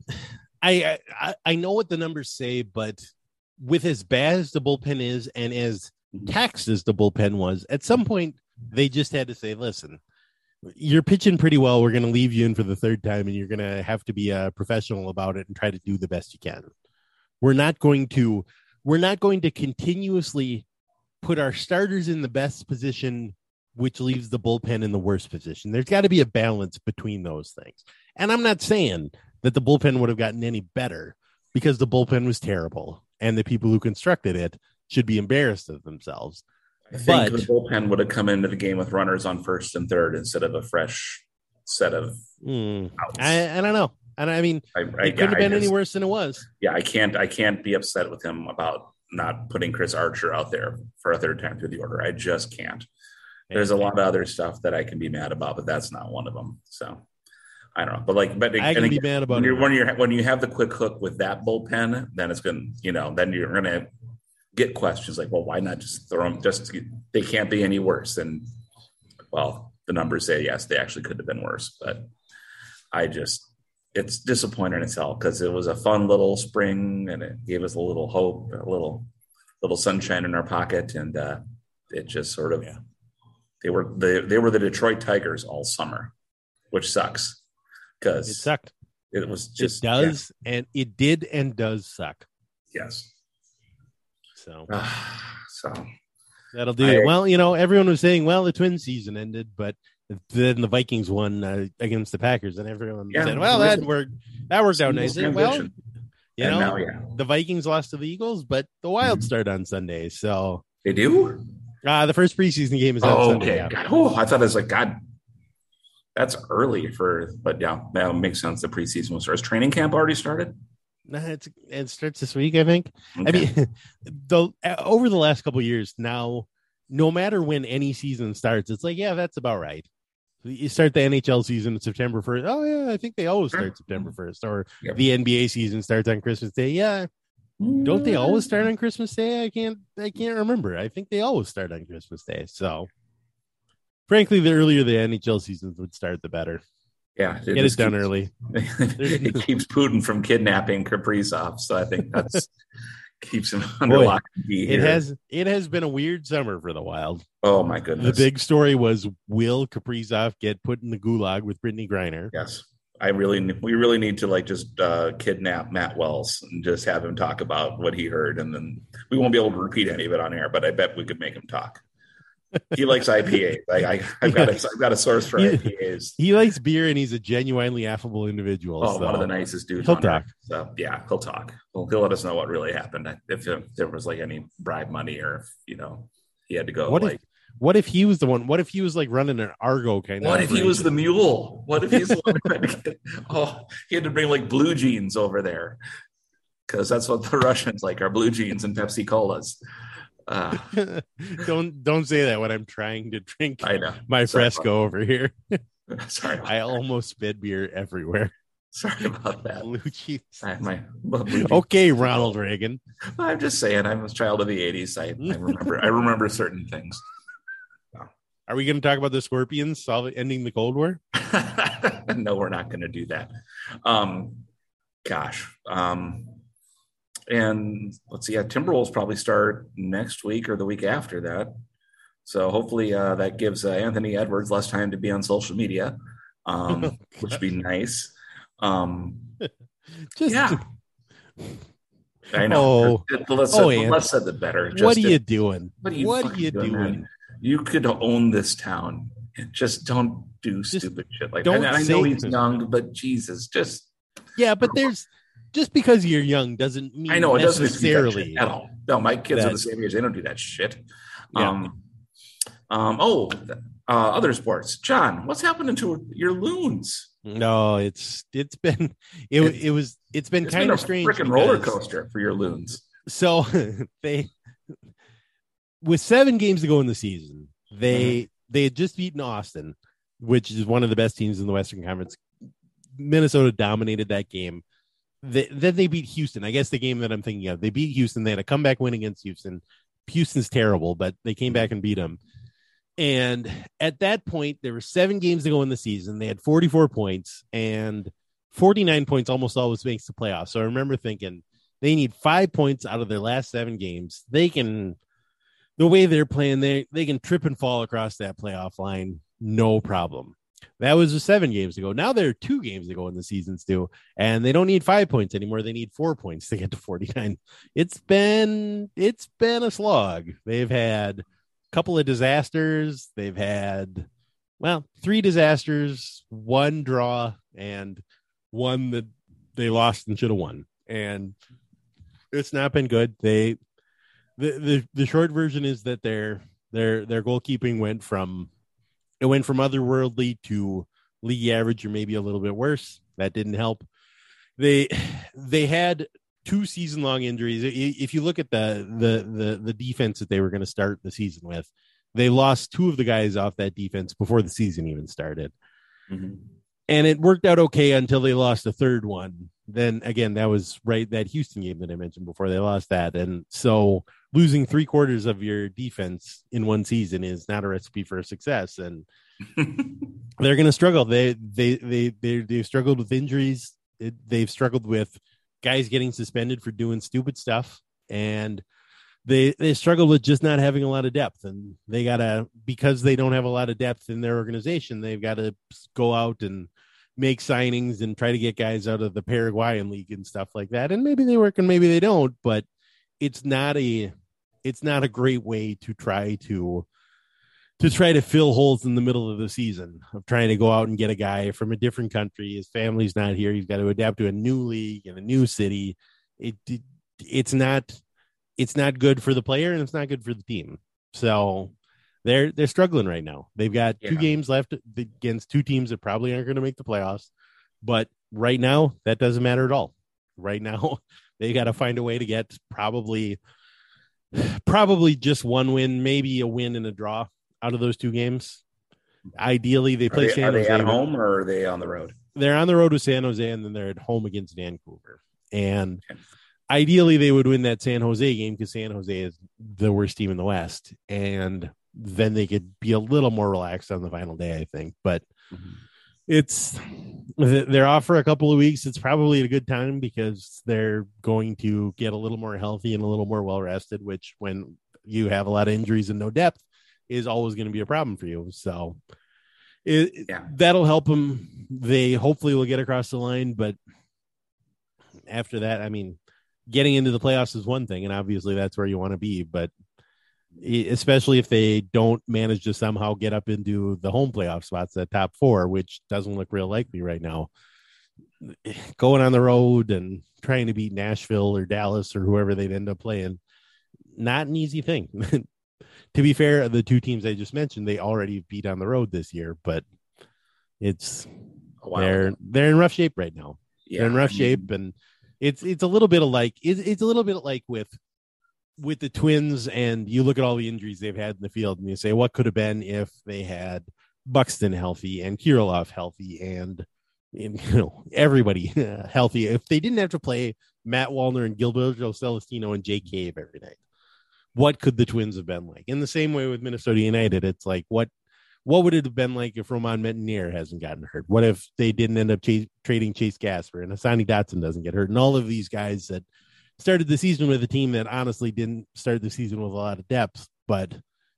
I, I I know what the numbers say, but with as bad as the bullpen is and as taxed as the bullpen was, at some point they just had to say, listen, you're pitching pretty well. We're going to leave you in for the third time, and you're going to have to be a professional about it and try to do the best you can. We're not going to we're not going to continuously put our starters in the best position, which leaves the bullpen in the worst position. There's got to be a balance between those things. And I'm not saying that the bullpen would have gotten any better, because the bullpen was terrible and the people who constructed it should be embarrassed of themselves. I think but, the bullpen would have come into the game with runners on first and third instead of a fresh set of mm, I, I don't know. And I mean, I, I, it couldn't yeah, have been just, any worse than it was. Yeah, I can't I can't be upset with him about not putting Chris Archer out there for a third time through the order. I just can't. There's a lot of other stuff that I can be mad about, but that's not one of them. So I don't know. But like, but I can again, be mad about when it. You're, when you're when you have the quick hook with that bullpen, then it's going to, you know, then you're going to get questions like, well, why not just throw them? Just they can't be any worse. And well, the numbers say yes, they actually could have been worse. But I just, it's disappointing itself, because it was a fun little spring and it gave us a little hope, a little little sunshine in our pocket, and uh, it just sort of. Yeah. They were they, they were the Detroit Tigers all summer, which sucks, because it sucked. It was just it does yeah. and it did and does suck. Yes. So so that'll do I, it. Well, you know, everyone was saying, well, the Twins season ended, but then the Vikings won uh, against the Packers, and everyone yeah, said, well, that worked that worked out nicely. Well, You and know, now, yeah. the Vikings lost to the Eagles, but the Wild Mhm. start on Sunday. So They do? uh, the first preseason game is on Oh, Sunday. okay. Yeah. God, oh, I thought it was like, God, that's early for, but yeah, that makes sense. The preseason will start. Has training camp already started? Nah, it's, it starts this week, I think. Okay. I mean, the over the last couple of years now, no matter when any season starts, it's like, yeah, that's about right. You start the N H L season September first. Oh, yeah, I think they always Sure. start September first. Or Yep. the N B A season starts on Christmas Day. Yeah. Don't they always start on Christmas Day? I can't I can't remember. I think they always start on Christmas Day. So, frankly, the earlier the N H L seasons would start, the better. Yeah, Get it done keeps, early. It keeps Putin from kidnapping Kaprizov, so I think that's keeps him under Boy, lock and key It here. has it has been a weird summer for the Wild. Oh my The goodness! big story was, will Kaprizov get put in the gulag with Brittany Griner? Yes, I really we really need to like just uh, kidnap Matt Wells and just have him talk about what he heard, and then we won't be able to repeat any of it on air, but I bet we could make him talk. He likes I P A. Like I, I've got a, I've got a source for He- I P As. He likes beer and he's a genuinely affable individual. Oh, so one of the nicest dudes. he'll on talk. earth. So yeah, he'll talk. He'll, he'll let us know what really happened. If, if there was like any bribe money, or if you know he had to go. What like, if what if he was the one? What if he was like running an Argo kind of? what if he was the operation? mule? What if he's the one who had to get, oh, he had to bring like blue jeans over there because that's what the Russians like, are blue jeans and Pepsi Colas. Uh, don't don't say that when I'm trying to drink I know. my Sorry Fresco over here. about- Sorry, about, I almost spit beer everywhere. sorry about that. Blue cheese. I, my, blue jeans. Okay, Ronald Reagan. I'm just saying, I'm a child of the eighties. I, I remember, I remember certain things. Are we going to talk about the Scorpions solving ending the Cold War? No, we're not going to do that. Um, gosh. Um, and let's see, yeah, Timberwolves probably start next week or the week after that. So hopefully uh, that gives uh, Anthony Edwards less time to be on social media, um, Oh, which would be nice. Um, Just yeah, I know. Oh. The less, Oh, the Ant. less said, the better. what Just are if- you doing? What are you, What are fucking you doing? doing? man? You could own this town. Just don't do Just stupid shit like don't that. And I know say- he's young, but Jesus, just Yeah, but there's just because you're young doesn't mean I know it doesn't necessarily. necessarily at all. No, my kids are That- the same age. They don't do that shit. Yeah. Um, um, oh, uh, other sports. John, what's happening to your loons? No, it's it's been it It's- it was it's been It's kind been a of strange. freaking roller because- coaster for your loons. So they with seven games to go in the season, they they had just beaten Austin, which is one of the best teams in the Western Conference. Minnesota dominated that game. They, then they beat Houston. I guess the game that I'm thinking of. They beat Houston. They had a comeback win against Houston. Houston's terrible, but they came back and beat them. And at that point, there were seven games to go in the season. They had forty-four points, and forty-nine points almost always makes the playoffs. So I remember thinking they need five points out of their last seven games. They can, the way they're playing, they they can trip and fall across that playoff line, no problem. That was the seven games to go. Now there are two games to go in the season still, and they don't need five points anymore. They need four points to get to forty-nine. It's been it's been a slog. They've had a couple of disasters. They've had well three disasters, one draw, and one that they lost and should have won. And it's not been good. They the the, the short version is that their their their goalkeeping went from It went from otherworldly to league average or maybe a little bit worse. That didn't help. They they had two season long injuries. If you look at the the the, the defense that they were going to start the season with, they lost two of the guys off that defense before the season even started. Mm-hmm. And it worked out okay until they lost a third one. Then again, that was right that Houston game that I mentioned before. They lost that. And so losing three quarters of your defense in one season is not a recipe for success. And they're going to struggle. They, they, they, they, they've struggled with injuries. It, they've struggled with guys getting suspended for doing stupid stuff. And they, they struggle with just not having a lot of depth. And they got to, because they don't have a lot of depth in their organization, they've got to go out and make signings and try to get guys out of the Paraguayan league and stuff like that. And maybe they work and maybe they don't, but it's not a, it's not a great way to try to, to try to fill holes in the middle of the season of trying to go out and get a guy from a different country. His family's not here. He's got to adapt to a new league and a new city. it, it it's not it's not good for the player and it's not good for the team. So they're they're struggling right now. They've got two Yeah. games left against two teams that probably aren't going to make the playoffs. But right now, that doesn't matter at all. Right now, they got to find a way to get probably probably just one win, maybe a win and a draw out of those two games. Ideally, they play Are they, San are Jose. they at home or are they on the road? They're on the road with San Jose, and then they're at home against Vancouver. And ideally, they would win that San Jose game because San Jose is the worst team in the West. And then they could be a little more relaxed on the final day, I think. But mm-hmm. it's they're off for a couple of weeks. It's probably a good time because they're going to get a little more healthy and a little more well-rested, which when you have a lot of injuries and no depth is always going to be a problem for you. So it, yeah. that'll help them. They hopefully will get across the line, but after that, I mean, getting into the playoffs is one thing, and obviously that's where you want to be, but especially if they don't manage to somehow get up into the home playoff spots, that top four, which doesn't look real likely right now. Going on the road and trying to beat Nashville or Dallas or whoever they'd end up playing, not an easy thing. To be fair, the two teams I just mentioned, they already beat on the road this year, but it's wow. they're they're in rough shape right now. Yeah, they're in rough I mean, shape, and it's it's a little bit of like it's, it's a little bit like with with the Twins, and you look at all the injuries they've had in the field, and you say, what could have been if they had Buxton healthy and Kirilloff healthy and, and you know everybody healthy? If they didn't have to play Matt Wallner and Gilberto Celestino and Jake Cave every night, what could the Twins have been like? In the same way with Minnesota United, it's like, what what would it have been like if Roman Metenier hasn't gotten hurt? What if they didn't end up ch- trading Chase Gasper and Asani Dotson doesn't get hurt? And all of these guys that started the season with a team that honestly didn't start the season with a lot of depth, but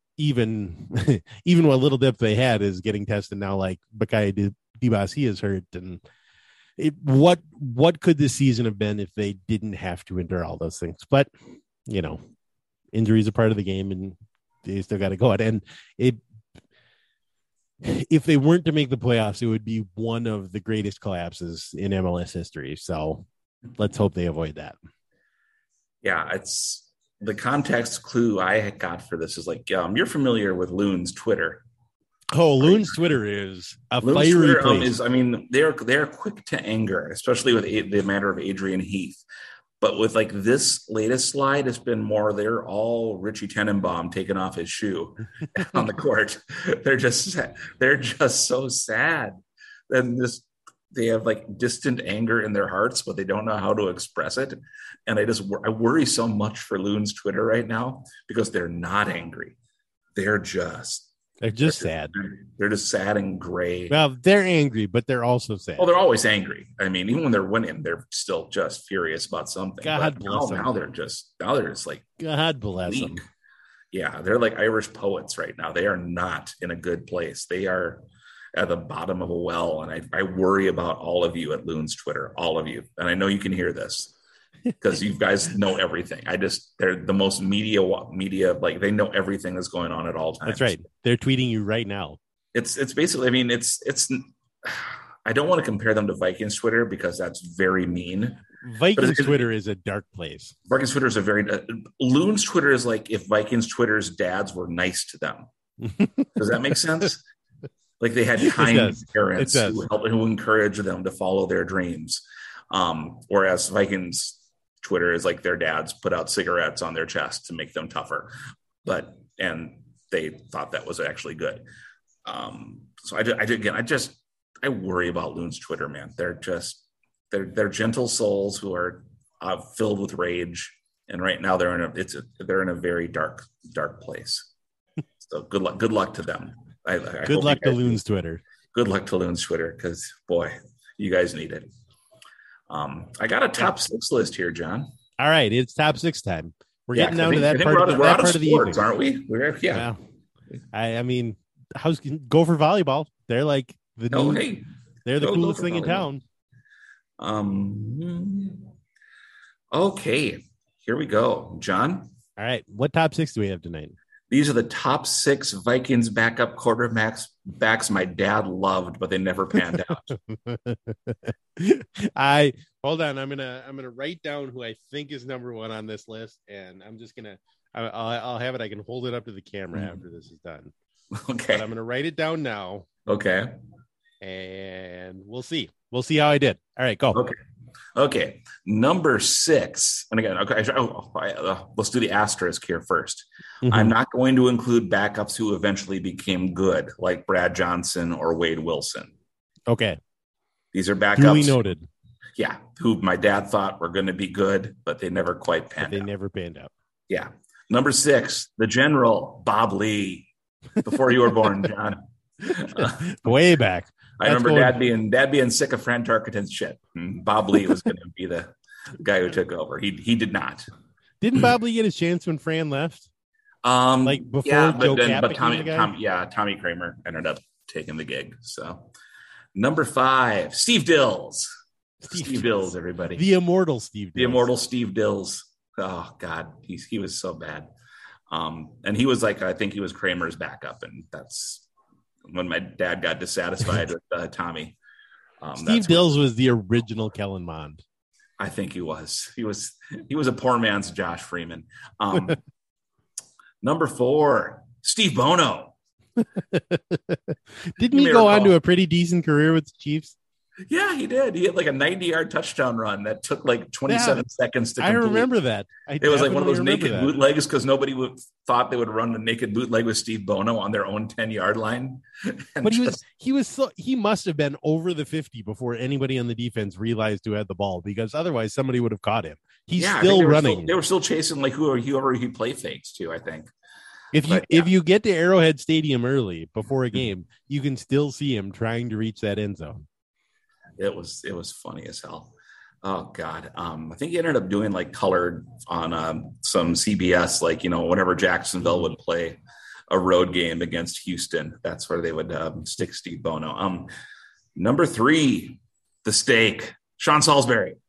even even what little depth they had is getting tested now, like Bakay Dibasi is hurt. And it, what what could this season have been if they didn't have to endure all those things? But, you know, injuries are part of the game, and they still got to go out. And it, if they weren't to make the playoffs, it would be one of the greatest collapses in M L S history. So let's hope they avoid that. Yeah, it's the context clue I got for this is like, um, you're familiar with Loon's Twitter. Oh, Loon's Twitter is a Loon's fiery Twitter, place. Um, is, I mean, they're they're quick to anger, especially with a, the matter of Adrian Heath. But with like this latest slide, it's been more, they're all Richie Tenenbaum taking off his shoe on the court. They're just, they're just so sad. And this, they have like distant anger in their hearts, but they don't know how to express it. And I just, I worry so much for Loon's Twitter right now because they're not angry. They're just, They're just they're sad. Just, they're just sad and gray. Well, they're angry, but they're also sad. Oh, they're always angry. I mean, even when they're winning, they're still just furious about something. God but bless now, them. Now they're just, now they're just like, God bless weak. them. Yeah, they're like Irish poets right now. They are not in a good place. They are at the bottom of a well. And I, I worry about all of you at Loon's Twitter, all of you. And I know you can hear this because you guys know everything. I just, they're the most media, media, like they know everything that's going on at all times. That's right. They're tweeting you right now. It's, it's basically, I mean, it's, it's, I don't want to compare them to Vikings Twitter because that's very mean. Vikings Twitter is a dark place. Vikings Twitter is a very, uh, Loon's Twitter is like if Vikings Twitter's dads were nice to them. Does that make sense? Like they had kind parents who helped, who encouraged them to follow their dreams. Um, whereas Vikings Twitter is like their dads put out cigarettes on their chest to make them tougher, but, and they thought that was actually good. Um, so I did, I did again, I just, I worry about Loon's Twitter, man. They're just, they're, they're gentle souls who are uh, filled with rage. And right now they're in a, it's a, they're in a very dark, dark place. So good luck, good luck to them. I, I good luck to Loon's Twitter. Good luck to Loon's Twitter. Cause boy, you guys need it. Um, I got a top six list here, John. All right. It's top six time. We're yeah, getting down think, to that part, we're out, of, we're that out part of, of the sports, evening. Aren't we? We're, yeah. yeah. I, I mean, how's go for volleyball? They're like the oh, new, hey, they're the go, coolest go thing volleyball. in town. Um, okay, here we go, John. All right. What top six do we have tonight? These are the top six Vikings backup quarterbacks backs my dad loved, but they never panned out. I hold on. I'm gonna I'm gonna write down who I think is number one on this list, and I'm just gonna I'll, I'll have it. I can hold it up to the camera mm. after this is done. Okay, but I'm gonna write it down now. Okay, and we'll see. We'll see how I did. All right, go. Okay. Okay, number six, and again, okay, oh, uh, let's do the asterisk here first. Mm-hmm. I'm not going to include backups who eventually became good, like Brad Johnson or Wade Wilson. Okay, these are backups. Duly noted. Yeah, who my dad thought were going to be good, but they never quite panned but they out. They never panned out. Yeah. Number six, the General Bob Lee. Before you were born, John. Way back. I That's remember going... dad being dad being sick of Fran Tarkenton's shit. And Bob Lee was going to be the guy who took over. He he did not. Didn't Bob Lee get his chance when Fran left? Um, like before yeah, but, Joe then, Cap but Tommy, the guy? Tom, yeah, Tommy Kramer ended up taking the gig. So number five, Steve Dills. Steve, Steve Dills, everybody. The immortal Steve Dills. The immortal Steve Dills. Oh God, he's he was so bad. Um, and he was like, I think he was Kramer's backup, and that's when my dad got dissatisfied with uh, Tommy. Um, Steve Dills when, was the original Kellen Mond. I think he was. He was. He was a poor man's Josh Freeman. Um, number four, Steve Bono. Didn't he go on to a pretty decent career with the Chiefs? Yeah, he did. He had like a ninety-yard touchdown run that took like twenty-seven yeah, seconds to complete. I remember that. I it was like one of those naked that. bootlegs because nobody would, thought they would run a naked bootleg with Steve Bono on their own ten-yard line. But he just, was he was so, he must have been over the fifty before anybody on the defense realized who had the ball, because otherwise somebody would have caught him. He's yeah, still they running. Still, they were still chasing like whoever, whoever he play fakes to, I think. If you but, yeah. if you get to Arrowhead Stadium early before a game, you can still see him trying to reach that end zone. It was it was funny as hell. Oh God, um, I think he ended up doing like colored on um, some C B S, like you know, whenever Jacksonville would play a road game against Houston, that's where they would um, stick Steve Bono. Um, number three, the steak, Sean Salisbury.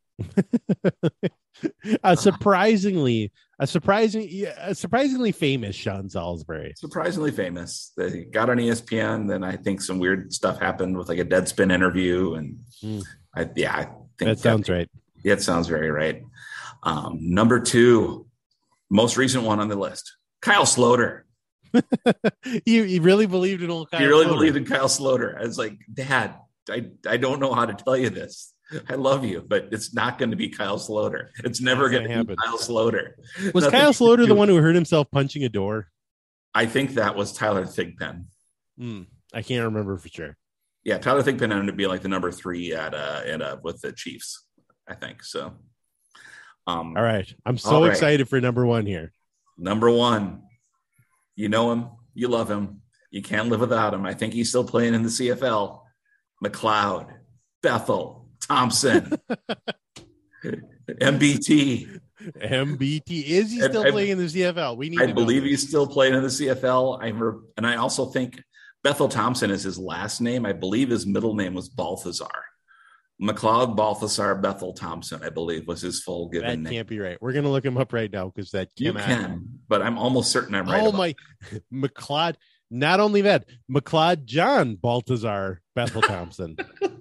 a surprisingly, a surprising, a surprisingly famous Sean Salisbury. Surprisingly famous. They got on E S P N. Then I think some weird stuff happened with like a Deadspin interview, and mm. I, yeah, I think that sounds that, right. Yeah, it sounds very right. Um, number two, most recent one on the list, Kyle Sloter. you, you really believed in old Kyle? You really Sloter. believed in Kyle Sloter? I was like, Dad, I I don't know how to tell you this. I love you, but it's not going to be Kyle Sloter. It's never going to be Kyle Sloter. Was Nothing Kyle Sloter the one who hurt himself punching a door? I think that was Tyler Thigpen. Mm, I can't remember for sure. Yeah, Tyler Thigpen ended up being like the number three at uh, at uh, with the Chiefs, I think. So, um, all right, I'm so right. excited for number one here. Number one, you know him, you love him, you can't live without him. I think he's still playing in the C F L. McLeod, Bethel, Thompson, M B T. M B T. Is he still I, playing in the C F L? We need. I believe he's still playing in the C F L. I re- and I also think Bethel Thompson is his last name. I believe his middle name was Balthazar. McLeod Balthazar Bethel Thompson, I believe, was his full given that name. That can't be right. We're gonna look him up right now because that you can, but I'm almost certain I'm right. Oh my, McLeod. Not only that, McLeod John Balthazar Bethel Thompson.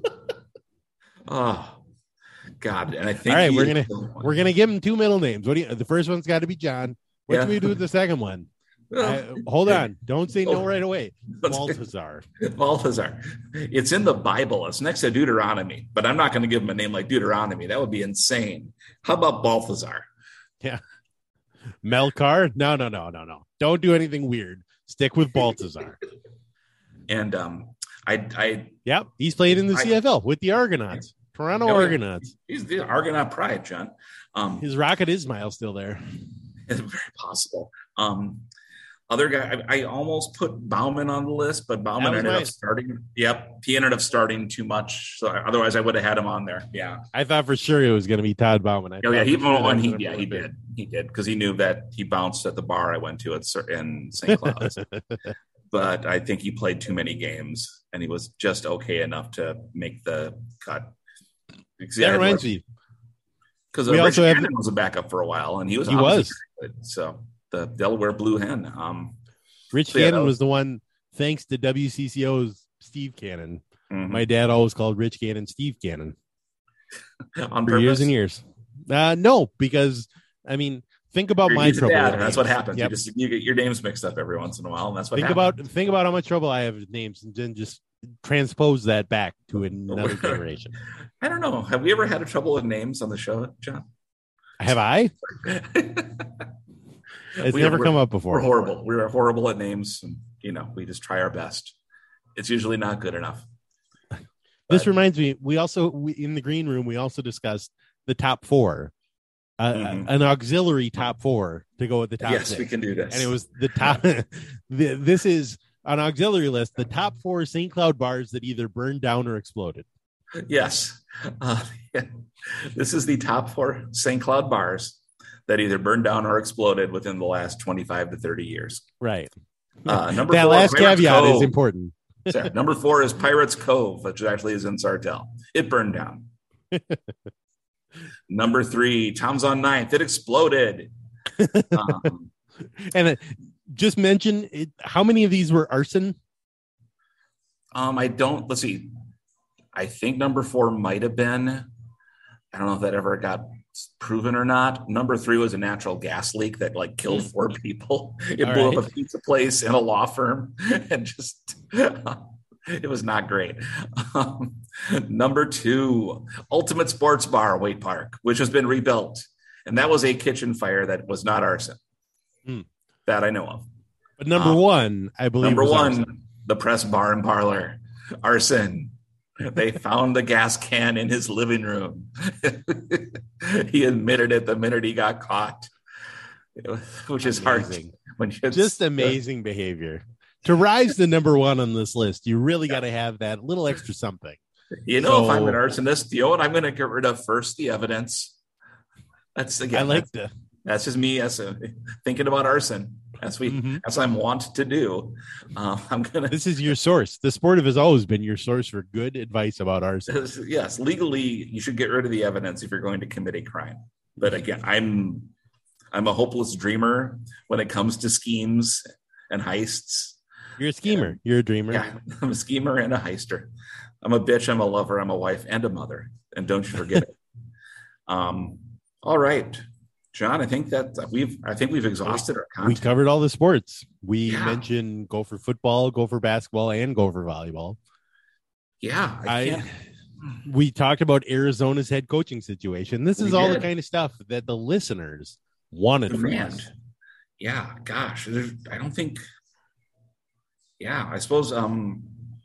Oh God! And I think all right, we're gonna we're gonna give him two middle names. What do you? The first one's got to be John. What yeah. can we do with the second one? Uh, hold on! Don't say no right away. Balthazar. Balthazar. It's in the Bible. It's next to Deuteronomy, but I'm not going to give him a name like Deuteronomy. That would be insane. How about Balthazar? Yeah. Melcar? No, no, no, no, no. Don't do anything weird. Stick with Balthazar. And um, I, I, yep, he's played in the I, C F L with the Argonauts, Toronto no, Argonauts. He's the Argonaut pride, John. Um, His Rocket Ismail still there. It's very possible. Um, other guy, I, I almost put Bauman on the list, but Bauman ended nice. up starting. Yep, he ended up starting too much. So otherwise, I would have had him on there. Yeah, I thought for sure it was going to be Todd Bauman. I oh yeah, he sure he yeah he did he did because he knew that he bounced at the bar I went to at in Saint Cloud's. But I think he played too many games, and he was just okay enough to make the cut. That reminds me, because Rich Gannon have... was a backup for a while, and he was he was good, so the Delaware Blue Hen. Um, Rich So, yeah, Cannon that was, was- the one, thanks to W C C O's Steve Cannon. Mhm. My dad always called Rich Cannon Steve Cannon On for purpose. years and years. Uh, no, because, I mean, think about You're, my he's a trouble. dad, with and that's names. what happens. Yep. You just you get your names mixed up every once in a while, and that's what Think happens. about think about how much trouble I have with names, and then just transpose that back to another generation. I don't know. Have we ever had a trouble with names on the show, John? Have I? It's We- never we're- come up We're before. horrible. We're horrible at names, and you know we just try our best. It's usually not good enough. This But- reminds me, we also we, in the green room we also discussed the top four, uh, Mhm. an auxiliary top four to go with the top Yes, six. we can do this. And it was the top. the, this is an auxiliary list. The top four Saint Cloud bars that either burned down or exploded. Yes. Uh, yeah. This is the top four Saint Cloud bars that either burned down or exploded within the last twenty-five to thirty years. Right. Uh, number that four, last Pirates caveat Cove. is important. Sorry, number four is Pirates Cove, which actually is in Sartell. It burned down. Number three, Tom's on ninth. It exploded. Um, And uh, just mention it, how many of these were arson? um, I don't, let's see. I think number four might have been, I don't know if that ever got proven or not. Number three was a natural gas leak that like killed four people. It All blew right. up a pizza place and a law firm and just, it was not great. Um, number two, Ultimate Sports Bar, Waite Park, which has been rebuilt. And that was a kitchen fire that was not arson. Hmm. That I know of. But number Um, one, I believe, Number was one, arson. the Press Bar and Parlor, arson. They found the gas can in his living room. He admitted it the minute he got caught, which is hard. Amazing. When you Just amazing behavior. To rise to number one on this list, you really got to have that little extra something. You know, if I'm So- an arsonist, you know what I'm going to get rid of first? The evidence. That's again. I like that's, the. that's just me as a, thinking about arson. As we, Mhm. as I'm wont to do. Uh, I'm gonna. This is your source. The Sportive has always been your source for good advice about arson. Yes, legally, you should get rid of the evidence if you're going to commit a crime. But again, I'm I'm a hopeless dreamer when it comes to schemes and heists. You're a schemer. You're a dreamer. Yeah, I'm a schemer and a heister. I'm a bitch. I'm a lover. I'm a wife and a mother. And don't you forget it. Um. All right, John. I think that we've I think we've exhausted our We content. covered all the sports. We Yeah. mentioned go for football, go for basketball, and go for volleyball. yeah, I, I, can't. we talked about Arizona's head coaching situation. This We is all the did. kind of stuff that the listeners wanted from Demand. us. Yeah, gosh, there's- I don't think. Yeah, I suppose um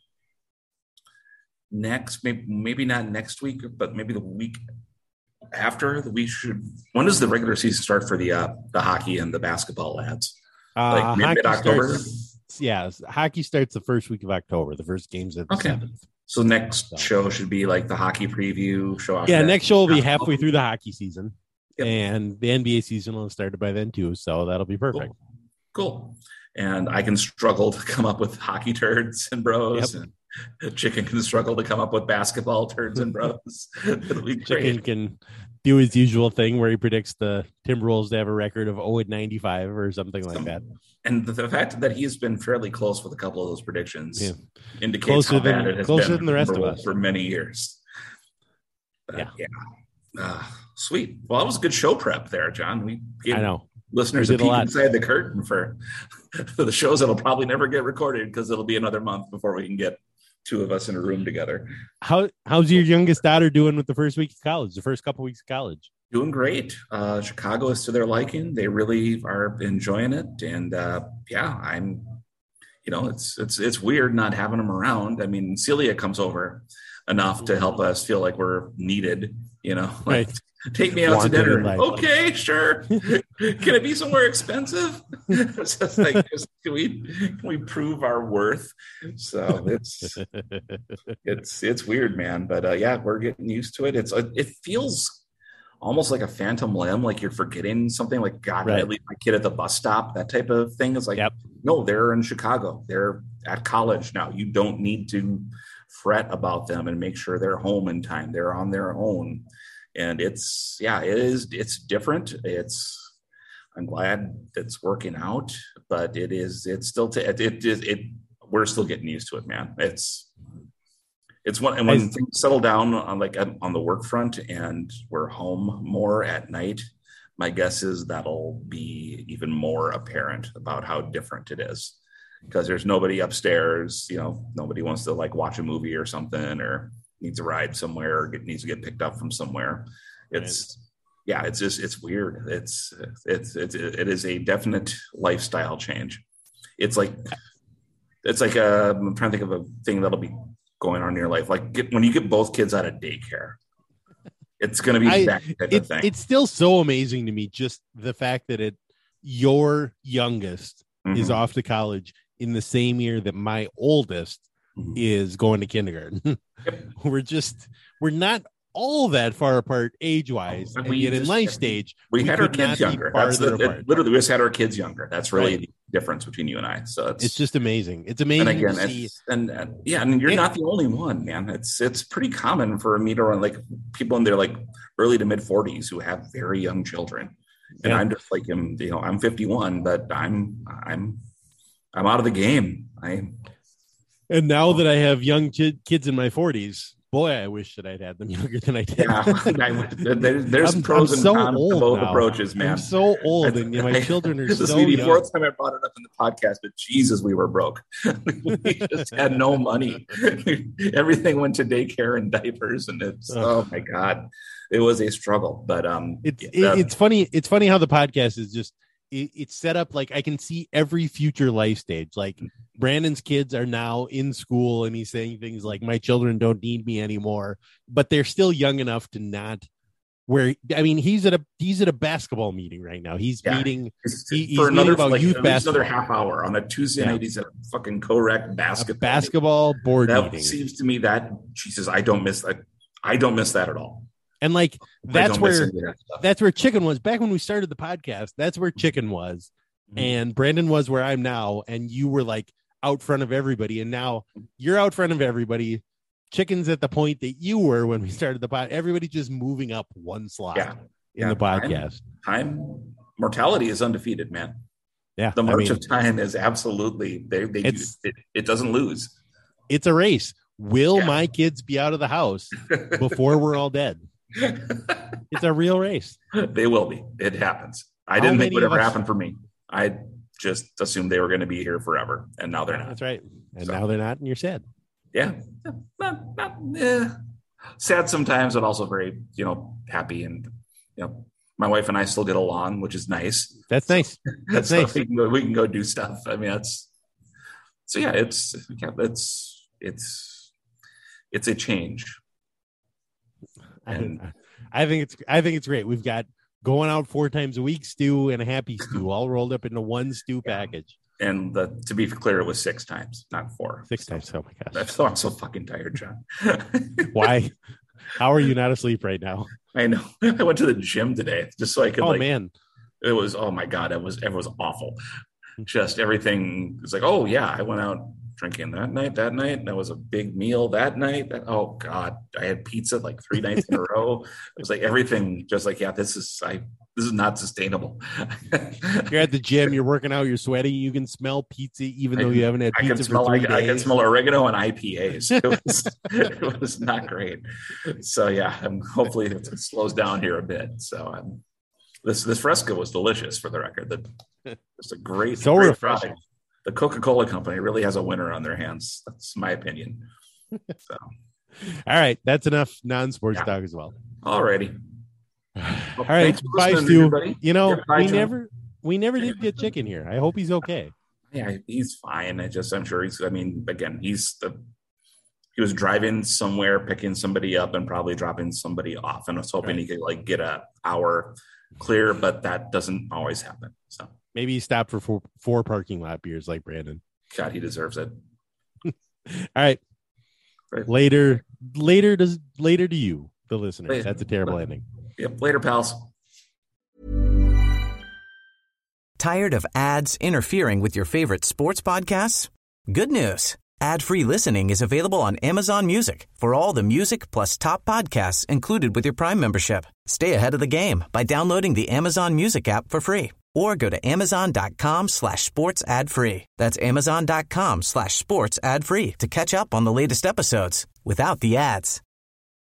next, maybe maybe not next week, but maybe the week after. That we should. When does the regular season start for the uh, the hockey and the basketball lads? Like Uh, mid- hockey mid-October? starts- Yeah, hockey starts the first week of October. The first game's at the Okay. seventh. So next So- show should be like the hockey preview show. after Yeah, that. next show will be halfway through the hockey season, Yep. and the N B A season will have started by then too. So that'll be perfect. Cool. Cool. And I can struggle to come up with hockey turds and bros, Yep. and Chicken can struggle to come up with basketball turds and bros. It'll be Chicken great. can do his usual thing where he predicts the Timberwolves to have a record of oh and ninety-five or something like that. And the, the fact that he's been fairly close with a couple of those predictions Yeah. indicates Closer how than- bad it has closer been than the rest of for, us. for many years. But, Yeah. yeah. Uh, sweet. Well, that was a good show prep there, John. We gave I know. listeners We a did a peek lot. inside the curtain for, for the shows that'll probably never get recorded because it'll be another month before we can get two of us in a room together. How how's your youngest daughter doing with the first week of college? The first couple weeks of college? Doing great. Uh, Chicago is to their liking. They really are enjoying it. And uh, yeah, I'm, you know, it's, it's, it's weird not having them around. I mean, Celia comes over enough to help us feel like we're needed, you know, like, Right. take me out Wanted to in dinner. life. Okay, sure. Can it be somewhere expensive? It's just like, just, can we, can we prove our worth? So it's, it's, it's weird, man. But uh, yeah, we're getting used to it. It's, uh, it feels almost like a phantom limb, like you're forgetting something. Like, God, did I Right. leave my kid at the bus stop? That type of thing. It's like, Yep. no, they're in Chicago. They're at college now. You don't need to fret about them and make sure they're home in time. They're on their own. And it's, yeah, it is, it's different. It's, I'm glad it's working out, but it is, it's still, t- it, it, it, it, we're still getting used to it, man. It's, it's one, and when I, things settle down on like on the work front and we're home more at night, my guess is that'll be even more apparent about how different it is, because there's nobody upstairs, you know, nobody wants to like watch a movie or something, or needs a ride somewhere, or get, needs to get picked up from somewhere. It's, right. yeah, it's just, it's weird. It's, it's, it's, it is a definite lifestyle change. It's like, it's like, a, I'm trying to think of a thing that'll be going on in your life. Like get, when you get both kids out of daycare, it's going to be I, that type it, of thing. It's still so amazing to me, just the fact that it, your youngest mm-hmm. is off to college in the same year that my oldest mm-hmm. is going to kindergarten. Yep. We're just, we're not all that far apart age-wise, and, and yet in life stage, we, we had our kids younger. That's the, it, literally, we just had our kids younger. That's really right. the difference between you and I. So it's, it's just amazing. It's amazing and again, to see. And, and yeah, and you're yeah. not the only one, man. It's it's pretty common for me to run like people in their like early to mid forties who have very young children, and yeah. I'm just like him. You know, I'm fifty-one, but I'm I'm I'm out of the game. I and now that I have young kid, kids in my forties. Boy, I wish that I'd had them younger than I did. Yeah, I, there, there's I'm, pros I'm and so cons to both now. approaches, man. I'm so old, and you know, my children are so young. The fourth time I brought it up in the podcast, but Jesus, we were broke. We just had no money. Everything went to daycare and diapers, and it's oh, oh my God, it was a struggle. But um, it's yeah, it, it's funny. It's funny how the podcast is just. It's set up like I can see every future life stage. Like Brandon's kids are now in school and he's saying things like, my children don't need me anymore, but they're still young enough to not where, I mean, he's at a, he's at a basketball meeting right now. He's yeah. meeting he, he's for another, about like, youth basketball. Another half hour on a Tuesday yeah. night. He's at a fucking co-rec basketball, a basketball board that meeting. Seems to me that Jesus, I don't miss that. I don't miss that at all. And like, that's where, that that's where Chicken was back when we started the podcast. That's where Chicken was. And Brandon was where I'm now, and you were like out front of everybody, and now you're out front of everybody. Chicken's at the point that you were when we started the pod. Everybody just moving up one slot yeah. in yeah. the podcast. Time, time mortality is undefeated, man. Yeah, the march I mean, of time is absolutely they. they it, it doesn't lose. It's a race. Will yeah. my kids be out of the house before we're all dead? It's a real race. They will be. It happens. I How didn't think it would ever us- happen for me. I just assumed they were going to be here forever, and now they're not. That's right. And so, now they're not, and you're sad. Yeah. Not, not, eh. Sad sometimes, but also very, you know, happy. And, you know, my wife and I still get along, which is nice. That's nice. That's so nice. We can, go, we can go do stuff. I mean, that's, so yeah, it's, yeah, it's, it's, it's a change. And I, I think it's, I think it's great. We've got going out four times a week stew and a happy stew all rolled up into one stew yeah. package. And the, to be clear, it was six times, not four. Six times. Oh my gosh. I'm so, I'm so fucking tired, John. Why? How are you not asleep right now? I know. I went to the gym today just so I could. Oh like, man, it was. Oh my God, it was. It was awful. Just everything. It's like, oh yeah, I went out drinking that night. That night, that was a big meal. That night, that, oh God, I had pizza like three nights in a row. It was like everything. Just like, yeah, this is. I. This is not sustainable. You're at the gym. You're working out. You're sweating. You can smell pizza, even though I, you haven't had pizza I can for smell, three I, days. I can smell oregano and I P As. It was, it was not great. So yeah, I'm, hopefully it slows down here a bit. So I'm, this this Fresca was delicious, for the record. That it's a great, so great refreshing. product. The Coca-Cola company really has a winner on their hands. That's my opinion. So, all right, that's enough non-sports yeah. talk as well. All righty. Well, all right, bye, Stu. You know, yeah, bye, we John. never, we never did get Chicken here. I hope he's okay. Yeah, he's fine. I just, I'm sure he's. I mean, again, he's the. He was driving somewhere, picking somebody up, and probably dropping somebody off, and I was hoping right. he could like get a hour clear, but that doesn't always happen. So maybe he stopped for four, four parking lot beers, like Brandon. God, he deserves it. All right. right. Later, later does later to you, the listeners. Later. That's a terrible later. ending. Yep. Later, pals. Tired of ads interfering with your favorite sports podcasts? Good news. Ad-free listening is available on Amazon Music for all the music plus top podcasts included with your Prime membership. Stay ahead of the game by downloading the Amazon Music app for free or go to amazon.com slash sports ad free. That's amazon.com slash sports ad free to catch up on the latest episodes without the ads.